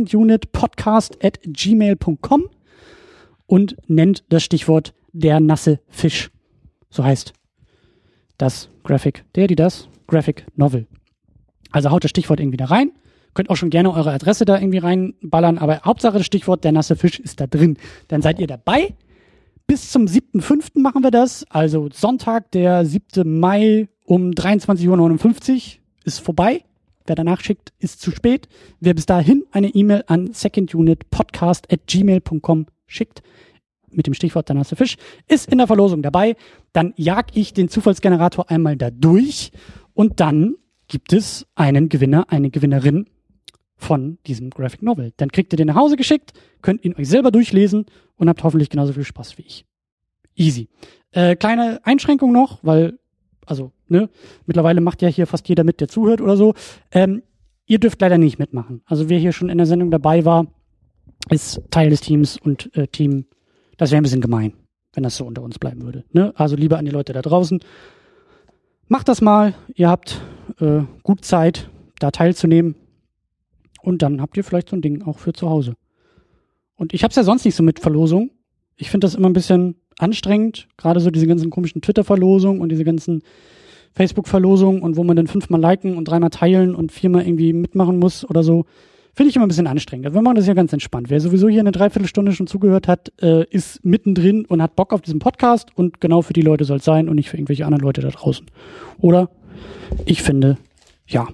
secondunitpodcast@gmail.com und nennt das Stichwort Der nasse Fisch. So heißt das Graphic Novel. Also haut das Stichwort irgendwie da rein. Könnt auch schon gerne eure Adresse da irgendwie reinballern, aber Hauptsache das Stichwort Der nasse Fisch ist da drin. Dann seid ihr dabei. Bis zum 7.5. machen wir das. Also Sonntag, der 7. Mai um 23:59 Uhr ist vorbei. Wer danach schickt, ist zu spät. Wer bis dahin eine E-Mail an secondunitpodcast@gmail.com schickt, mit dem Stichwort Der nasse Fisch, ist in der Verlosung dabei. Dann jag ich den Zufallsgenerator einmal da durch und dann gibt es einen Gewinner, eine Gewinnerin von diesem Graphic Novel. Dann kriegt ihr den nach Hause geschickt, könnt ihn euch selber durchlesen und habt hoffentlich genauso viel Spaß wie ich. Easy. Kleine Einschränkung noch, weil, mittlerweile macht ja hier fast jeder mit, der zuhört oder so. Ihr dürft leider nicht mitmachen. Also wer hier schon in der Sendung dabei war, ist Teil des Teams und Team. Das wäre ein bisschen gemein, wenn das so unter uns bleiben würde. Ne? Also lieber an die Leute da draußen. Macht das mal. Ihr habt gut Zeit, da teilzunehmen. Und dann habt ihr vielleicht so ein Ding auch für zu Hause. Und ich habe es ja sonst nicht so mit Verlosung. Ich finde das immer ein bisschen anstrengend. Gerade so diese ganzen komischen Twitter-Verlosungen und diese ganzen Facebook-Verlosungen und wo man dann 5-mal liken und 3-mal teilen und 4-mal irgendwie mitmachen muss oder so. Finde ich immer ein bisschen anstrengend. Also wir machen das ja ganz entspannt. Wer sowieso hier eine Dreiviertelstunde schon zugehört hat, ist mittendrin und hat Bock auf diesen Podcast und genau für die Leute soll es sein und nicht für irgendwelche anderen Leute da draußen. Oder? Ich finde, ja.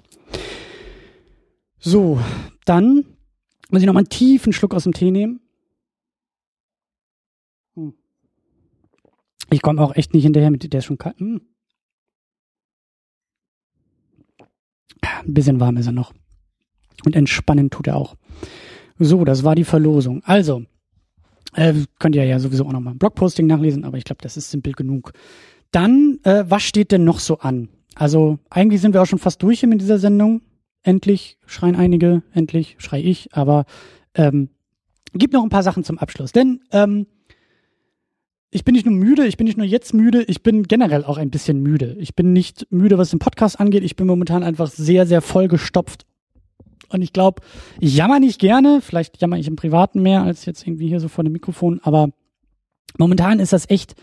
So, dann muss ich nochmal einen tiefen Schluck aus dem Tee nehmen. Ich komme auch echt nicht hinterher mit, der ist schon kalt. Ein bisschen warm ist er noch. Und entspannen tut er auch. So, das war die Verlosung. Also, Könnt ihr ja sowieso auch nochmal ein Blogposting nachlesen, aber ich glaube, das ist simpel genug. Dann, was steht denn noch so an? Also eigentlich sind wir auch schon fast durch hier mit dieser Sendung. Endlich schreien einige, endlich schrei ich, aber gibt noch ein paar Sachen zum Abschluss. Denn ich bin nicht nur müde, ich bin nicht nur jetzt müde, ich bin generell auch ein bisschen müde. Ich bin nicht müde, was den Podcast angeht. Ich bin momentan einfach sehr, sehr vollgestopft. Und ich glaube, ich jammer nicht gerne. Vielleicht jammer ich im Privaten mehr als jetzt irgendwie hier so vor dem Mikrofon. Aber momentan ist das echt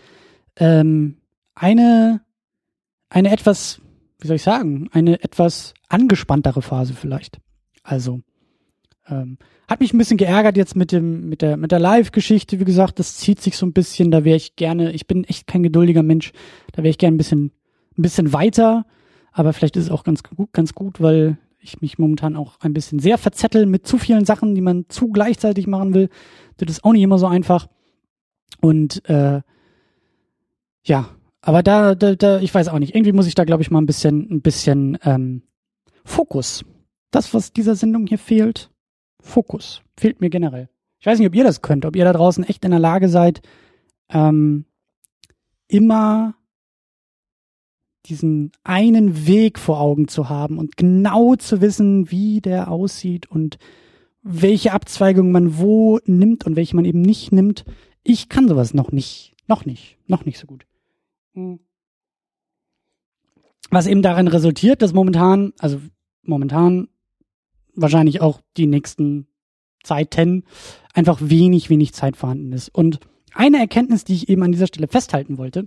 eine etwas, wie soll ich sagen, eine etwas angespanntere Phase vielleicht. Also hat mich ein bisschen geärgert jetzt mit der Live-Geschichte. Wie gesagt, das zieht sich so ein bisschen. Da wäre ich gerne, ich bin echt kein geduldiger Mensch. Da wäre ich gerne ein bisschen weiter. Aber vielleicht ist es auch ganz gut, weil ich mich momentan auch ein bisschen sehr verzettel mit zu vielen Sachen, die man zu gleichzeitig machen will. Das ist auch nicht immer so einfach. Und ja, aber da, ich weiß auch nicht. Irgendwie muss ich da, glaube ich, mal ein bisschen Fokus. Das, was dieser Sendung hier fehlt, Fokus. Fehlt mir generell. Ich weiß nicht, ob ihr das könnt, ob ihr da draußen echt in der Lage seid, immer diesen einen Weg vor Augen zu haben und genau zu wissen, wie der aussieht und welche Abzweigung man wo nimmt und welche man eben nicht nimmt. Ich kann sowas noch nicht so gut. Was eben darin resultiert, dass momentan wahrscheinlich auch die nächsten Zeiten einfach wenig Zeit vorhanden ist. Und eine Erkenntnis, die ich eben an dieser Stelle festhalten wollte,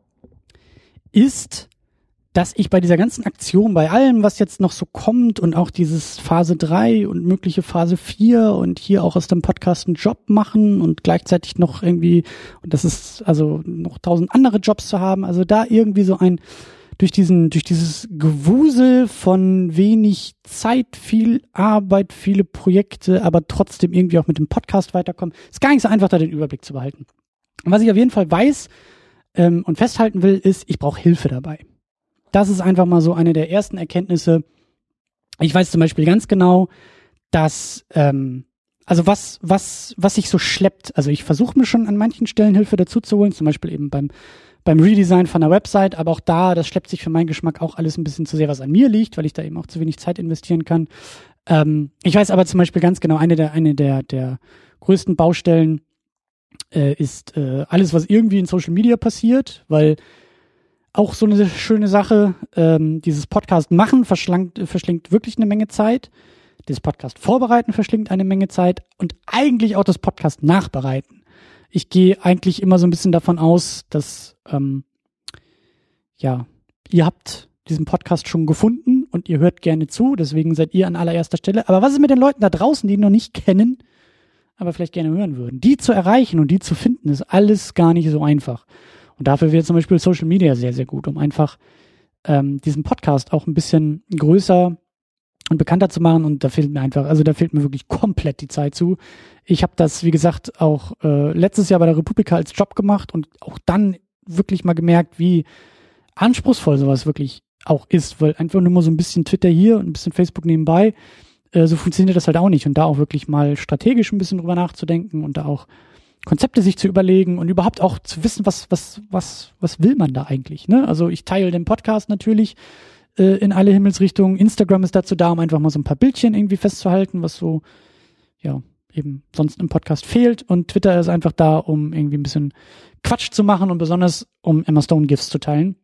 ist, dass ich bei dieser ganzen Aktion, bei allem, was jetzt noch so kommt und auch dieses Phase 3 und mögliche Phase 4 und hier auch aus dem Podcast einen Job machen und gleichzeitig noch irgendwie, und das ist also noch 1000 andere Jobs zu haben, also da irgendwie so durch dieses Gewusel von wenig Zeit, viel Arbeit, viele Projekte, aber trotzdem irgendwie auch mit dem Podcast weiterkommen, ist gar nicht so einfach, da den Überblick zu behalten. Und was ich auf jeden Fall weiß und festhalten will, ist, ich brauche Hilfe dabei. Das ist einfach mal so eine der ersten Erkenntnisse. Ich weiß zum Beispiel ganz genau, dass, also was sich so schleppt. Also ich versuche mir schon an manchen Stellen Hilfe dazu zu holen, zum Beispiel eben beim Redesign von der Website, aber auch das schleppt sich für meinen Geschmack auch alles ein bisschen zu sehr, was an mir liegt, weil ich da eben auch zu wenig Zeit investieren kann. Ich weiß aber zum Beispiel ganz genau, eine der größten Baustellen ist alles, was irgendwie in Social Media passiert, weil auch so eine schöne Sache, dieses Podcast machen verschlingt wirklich eine Menge Zeit. Das Podcast vorbereiten verschlingt eine Menge Zeit und eigentlich auch das Podcast nachbereiten. Ich gehe eigentlich immer so ein bisschen davon aus, dass ihr habt diesen Podcast schon gefunden und ihr hört gerne zu, deswegen seid ihr an allererster Stelle. Aber was ist mit den Leuten da draußen, die ihn noch nicht kennen, aber vielleicht gerne hören würden? Die zu erreichen und die zu finden, ist alles gar nicht so einfach. Und dafür wäre zum Beispiel Social Media sehr, sehr gut, um einfach diesen Podcast auch ein bisschen größer und bekannter zu machen. Und da fehlt mir wirklich komplett die Zeit zu. Ich habe das, wie gesagt, auch letztes Jahr bei der Republika als Job gemacht und auch dann wirklich mal gemerkt, wie anspruchsvoll sowas wirklich auch ist, weil einfach nur mal so ein bisschen Twitter hier und ein bisschen Facebook nebenbei, so funktioniert das halt auch nicht. Und da auch wirklich mal strategisch ein bisschen drüber nachzudenken und da auch Konzepte sich zu überlegen und überhaupt auch zu wissen, was will man da eigentlich, ne? Also ich teile den Podcast natürlich in alle Himmelsrichtungen. Instagram ist dazu da, um einfach mal so ein paar Bildchen irgendwie festzuhalten, was so, ja, eben sonst im Podcast fehlt. Und Twitter ist einfach da, um irgendwie ein bisschen Quatsch zu machen und besonders um Emma Stone GIFs zu teilen.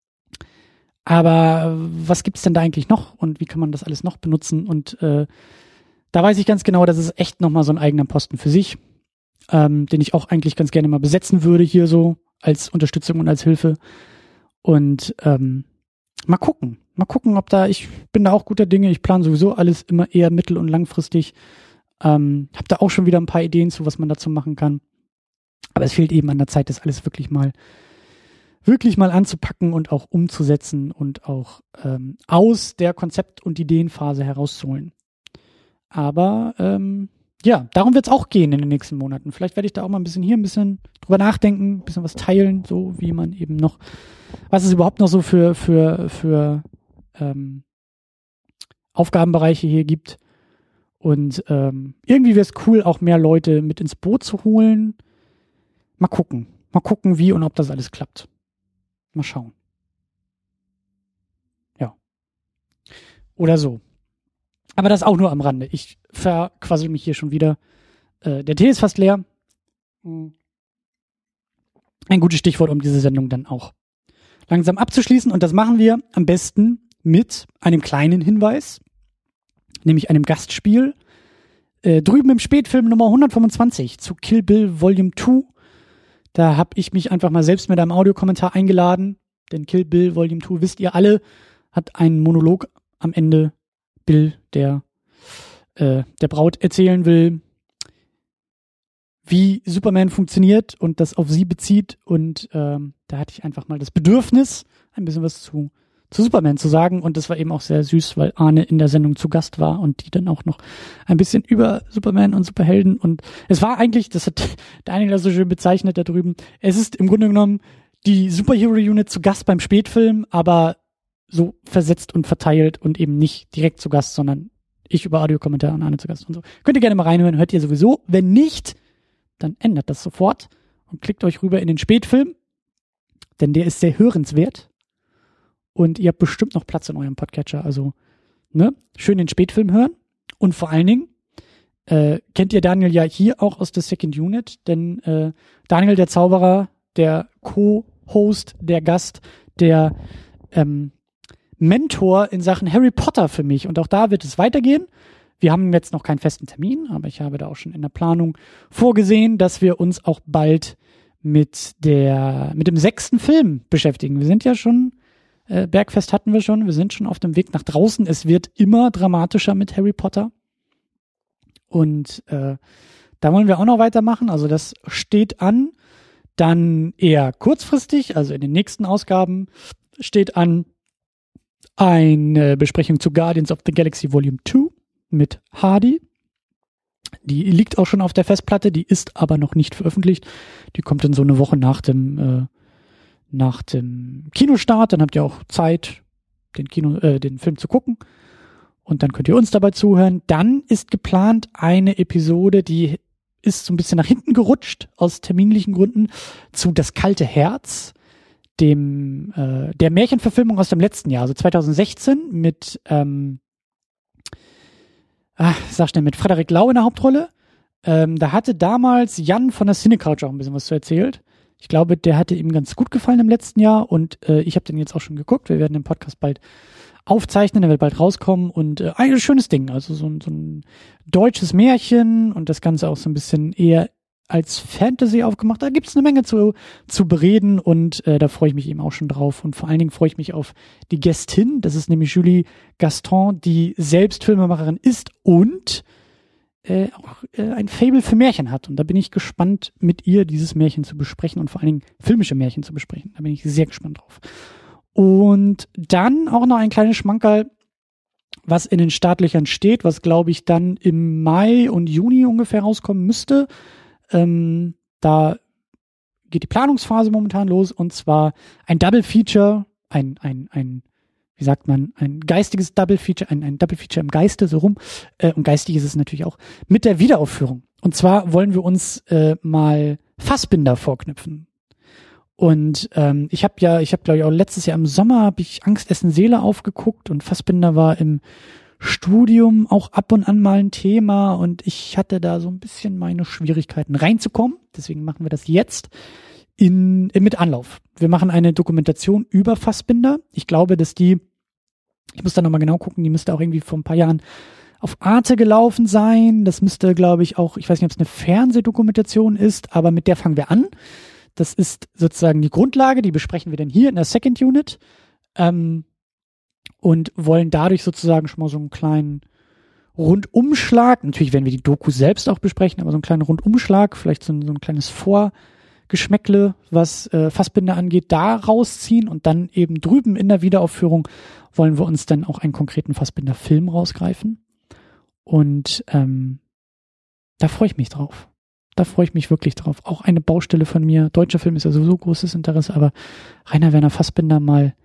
Aber was gibt's denn da eigentlich noch und wie kann man das alles noch benutzen? Und da weiß ich ganz genau, das ist echt nochmal so ein eigener Posten für sich, den ich auch eigentlich ganz gerne mal besetzen würde hier so als Unterstützung und als Hilfe. Und mal gucken, ich bin da auch guter Dinge. Ich plane sowieso alles immer eher mittel- und langfristig. Hab da auch schon wieder ein paar Ideen zu, was man dazu machen kann. Aber es fehlt eben an der Zeit, das alles wirklich mal anzupacken und auch umzusetzen und auch aus der Konzept- und Ideenphase herauszuholen. Aber ja, darum wird es auch gehen in den nächsten Monaten. Vielleicht werde ich da auch mal ein bisschen drüber nachdenken, ein bisschen was teilen, so wie man eben noch, was es überhaupt noch so für Aufgabenbereiche hier gibt. Und irgendwie wäre es cool, auch mehr Leute mit ins Boot zu holen. Mal gucken. Mal gucken, wie und ob das alles klappt. Mal schauen. Ja. Oder so. Aber das auch nur am Rande. Ich verquassel mich hier schon wieder. Der Tee ist fast leer. Ein gutes Stichwort, um diese Sendung dann auch langsam abzuschließen. Und das machen wir am besten mit einem kleinen Hinweis, nämlich einem Gastspiel. Drüben im Spätfilm Nummer 125 zu Kill Bill Volume 2. Da habe ich mich einfach mal selbst mit einem Audiokommentar eingeladen. Denn Kill Bill Volume 2, wisst ihr alle, hat einen Monolog am Ende. Bill, der Braut erzählen will, wie Superman funktioniert und das auf sie bezieht. Und da hatte ich einfach mal das Bedürfnis, ein bisschen was zu Superman zu sagen. Und das war eben auch sehr süß, weil Arne in der Sendung zu Gast war und die dann auch noch ein bisschen über Superman und Superhelden. Und es war eigentlich, das hat Daniel das so schön bezeichnet da drüben, es ist im Grunde genommen die Superhero-Unit zu Gast beim Spätfilm, aber so versetzt und verteilt und eben nicht direkt zu Gast, sondern ich über Audiokommentar und Arne zu Gast und so. Könnt ihr gerne mal reinhören, hört ihr sowieso. Wenn nicht, dann ändert das sofort und klickt euch rüber in den Spätfilm, denn der ist sehr hörenswert und ihr habt bestimmt noch Platz in eurem Podcatcher. Also, schön den Spätfilm hören und vor allen Dingen kennt ihr Daniel ja hier auch aus der Second Unit, denn Daniel, der Zauberer, der Co-Host, der Gast, der Mentor in Sachen Harry Potter für mich. Und auch da wird es weitergehen. Wir haben jetzt noch keinen festen Termin, aber ich habe da auch schon in der Planung vorgesehen, dass wir uns auch bald mit dem 6. Film beschäftigen. Wir sind ja schon, Bergfest hatten wir schon, wir sind schon auf dem Weg nach draußen. Es wird immer dramatischer mit Harry Potter. Und da wollen wir auch noch weitermachen. Also das steht an. Dann eher kurzfristig, also in den nächsten Ausgaben, steht an eine Besprechung zu Guardians of the Galaxy Volume 2 mit Hardy. Die liegt auch schon auf der Festplatte, die ist aber noch nicht veröffentlicht. Die kommt dann so eine Woche nach dem Kinostart. Dann habt ihr auch Zeit, den Film zu gucken. Und dann könnt ihr uns dabei zuhören. Dann ist geplant eine Episode, die ist so ein bisschen nach hinten gerutscht, aus terminlichen Gründen, zu Das kalte Herz, der Märchenverfilmung aus dem letzten Jahr, also 2016 mit mit Frederik Lau in der Hauptrolle. Da hatte damals Jan von der Cinecouch auch ein bisschen was zu erzählt. Ich glaube, der hatte ihm ganz gut gefallen im letzten Jahr und ich habe den jetzt auch schon geguckt. Wir werden den Podcast bald aufzeichnen, der wird bald rauskommen und ein schönes Ding, also so ein deutsches Märchen und das Ganze auch so ein bisschen eher als Fantasy aufgemacht. Da gibt's eine Menge zu bereden und da freue ich mich eben auch schon drauf. Und vor allen Dingen freue ich mich auf die Gästin. Das ist nämlich Julie Gaston, die selbst Filmemacherin ist und auch ein Faible für Märchen hat. Und da bin ich gespannt, mit ihr dieses Märchen zu besprechen und vor allen Dingen filmische Märchen zu besprechen. Da bin ich sehr gespannt drauf. Und dann auch noch ein kleines Schmankerl, was in den Startlöchern steht, was glaube ich dann im Mai und Juni ungefähr rauskommen müsste. Da geht die Planungsphase momentan los und zwar ein Double Feature, ein geistiges Double Feature, ein Double Feature im Geiste, so rum. Und geistig ist es natürlich auch mit der Wiederaufführung. Und zwar wollen wir uns mal Fassbinder vorknüpfen. Und ich habe glaube ich auch letztes Jahr im Sommer habe ich Angst, Essen, Seele aufgeguckt und Fassbinder war im Studium auch ab und an mal ein Thema und ich hatte da so ein bisschen meine Schwierigkeiten reinzukommen. Deswegen machen wir das jetzt mit Anlauf. Wir machen eine Dokumentation über Fassbinder. Ich glaube, dass ich muss da nochmal genau gucken, die müsste auch irgendwie vor ein paar Jahren auf Arte gelaufen sein. Das müsste, glaube ich, auch, ich weiß nicht, ob es eine Fernsehdokumentation ist, aber mit der fangen wir an. Das ist sozusagen die Grundlage, die besprechen wir dann hier in der Second Unit. Und wollen dadurch sozusagen schon mal so einen kleinen Rundumschlag, natürlich werden wir die Doku selbst auch besprechen, aber so einen kleinen Rundumschlag, vielleicht so ein kleines Vorgeschmäckle, was Fassbinder angeht, da rausziehen und dann eben drüben in der Wiederaufführung wollen wir uns dann auch einen konkreten Fassbinder-Film rausgreifen. Und da freue ich mich drauf. Da freue ich mich wirklich drauf. Auch eine Baustelle von mir. Deutscher Film ist ja sowieso großes Interesse, aber Rainer Werner Fassbinder mal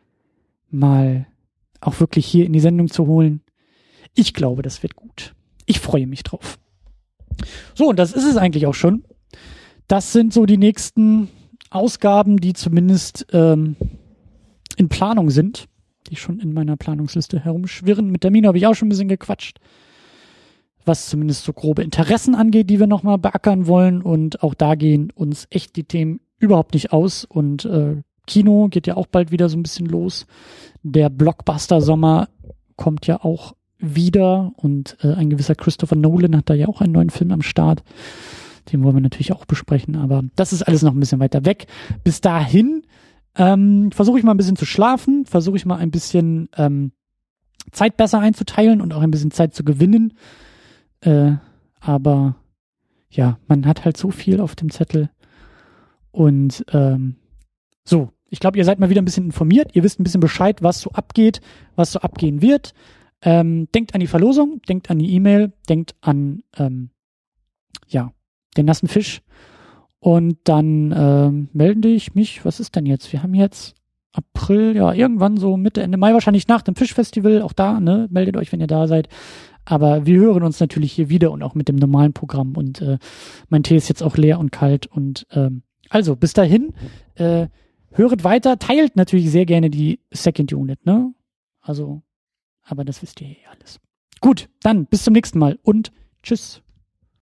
auch wirklich hier in die Sendung zu holen. Ich glaube, das wird gut. Ich freue mich drauf. So, und das ist es eigentlich auch schon. das sind so die nächsten Ausgaben, die zumindest in Planung sind, die schon in meiner Planungsliste herumschwirren. Mit Termin habe ich auch schon ein bisschen gequatscht, was zumindest so grobe Interessen angeht, die wir nochmal beackern wollen. Und auch da gehen uns echt die Themen überhaupt nicht aus. Und Kino geht ja auch bald wieder so ein bisschen los. Der Blockbuster-Sommer kommt ja auch wieder. Und ein gewisser Christopher Nolan hat da ja auch einen neuen Film am Start. Den wollen wir natürlich auch besprechen. Aber das ist alles noch ein bisschen weiter weg. Bis dahin versuche ich mal ein bisschen zu schlafen. Versuche ich mal ein bisschen Zeit besser einzuteilen und auch ein bisschen Zeit zu gewinnen. Aber ja, man hat halt so viel auf dem Zettel und so, ich glaube, ihr seid mal wieder ein bisschen informiert, ihr wisst ein bisschen Bescheid, was so abgeht, was so abgehen wird. Denkt an die Verlosung, denkt an die E-Mail, denkt an den nassen Fisch und dann melde ich mich, was ist denn jetzt? Wir haben jetzt April, ja, irgendwann so Mitte, Ende Mai, wahrscheinlich nach dem Fischfestival, auch da, ne, meldet euch, wenn ihr da seid. Aber wir hören uns natürlich hier wieder und auch mit dem normalen Programm. Und mein Tee ist jetzt auch leer und kalt. Und also, bis dahin, höret weiter, teilt natürlich sehr gerne die Second Unit, ne? Also, aber das wisst ihr ja alles. Gut, dann bis zum nächsten Mal und tschüss.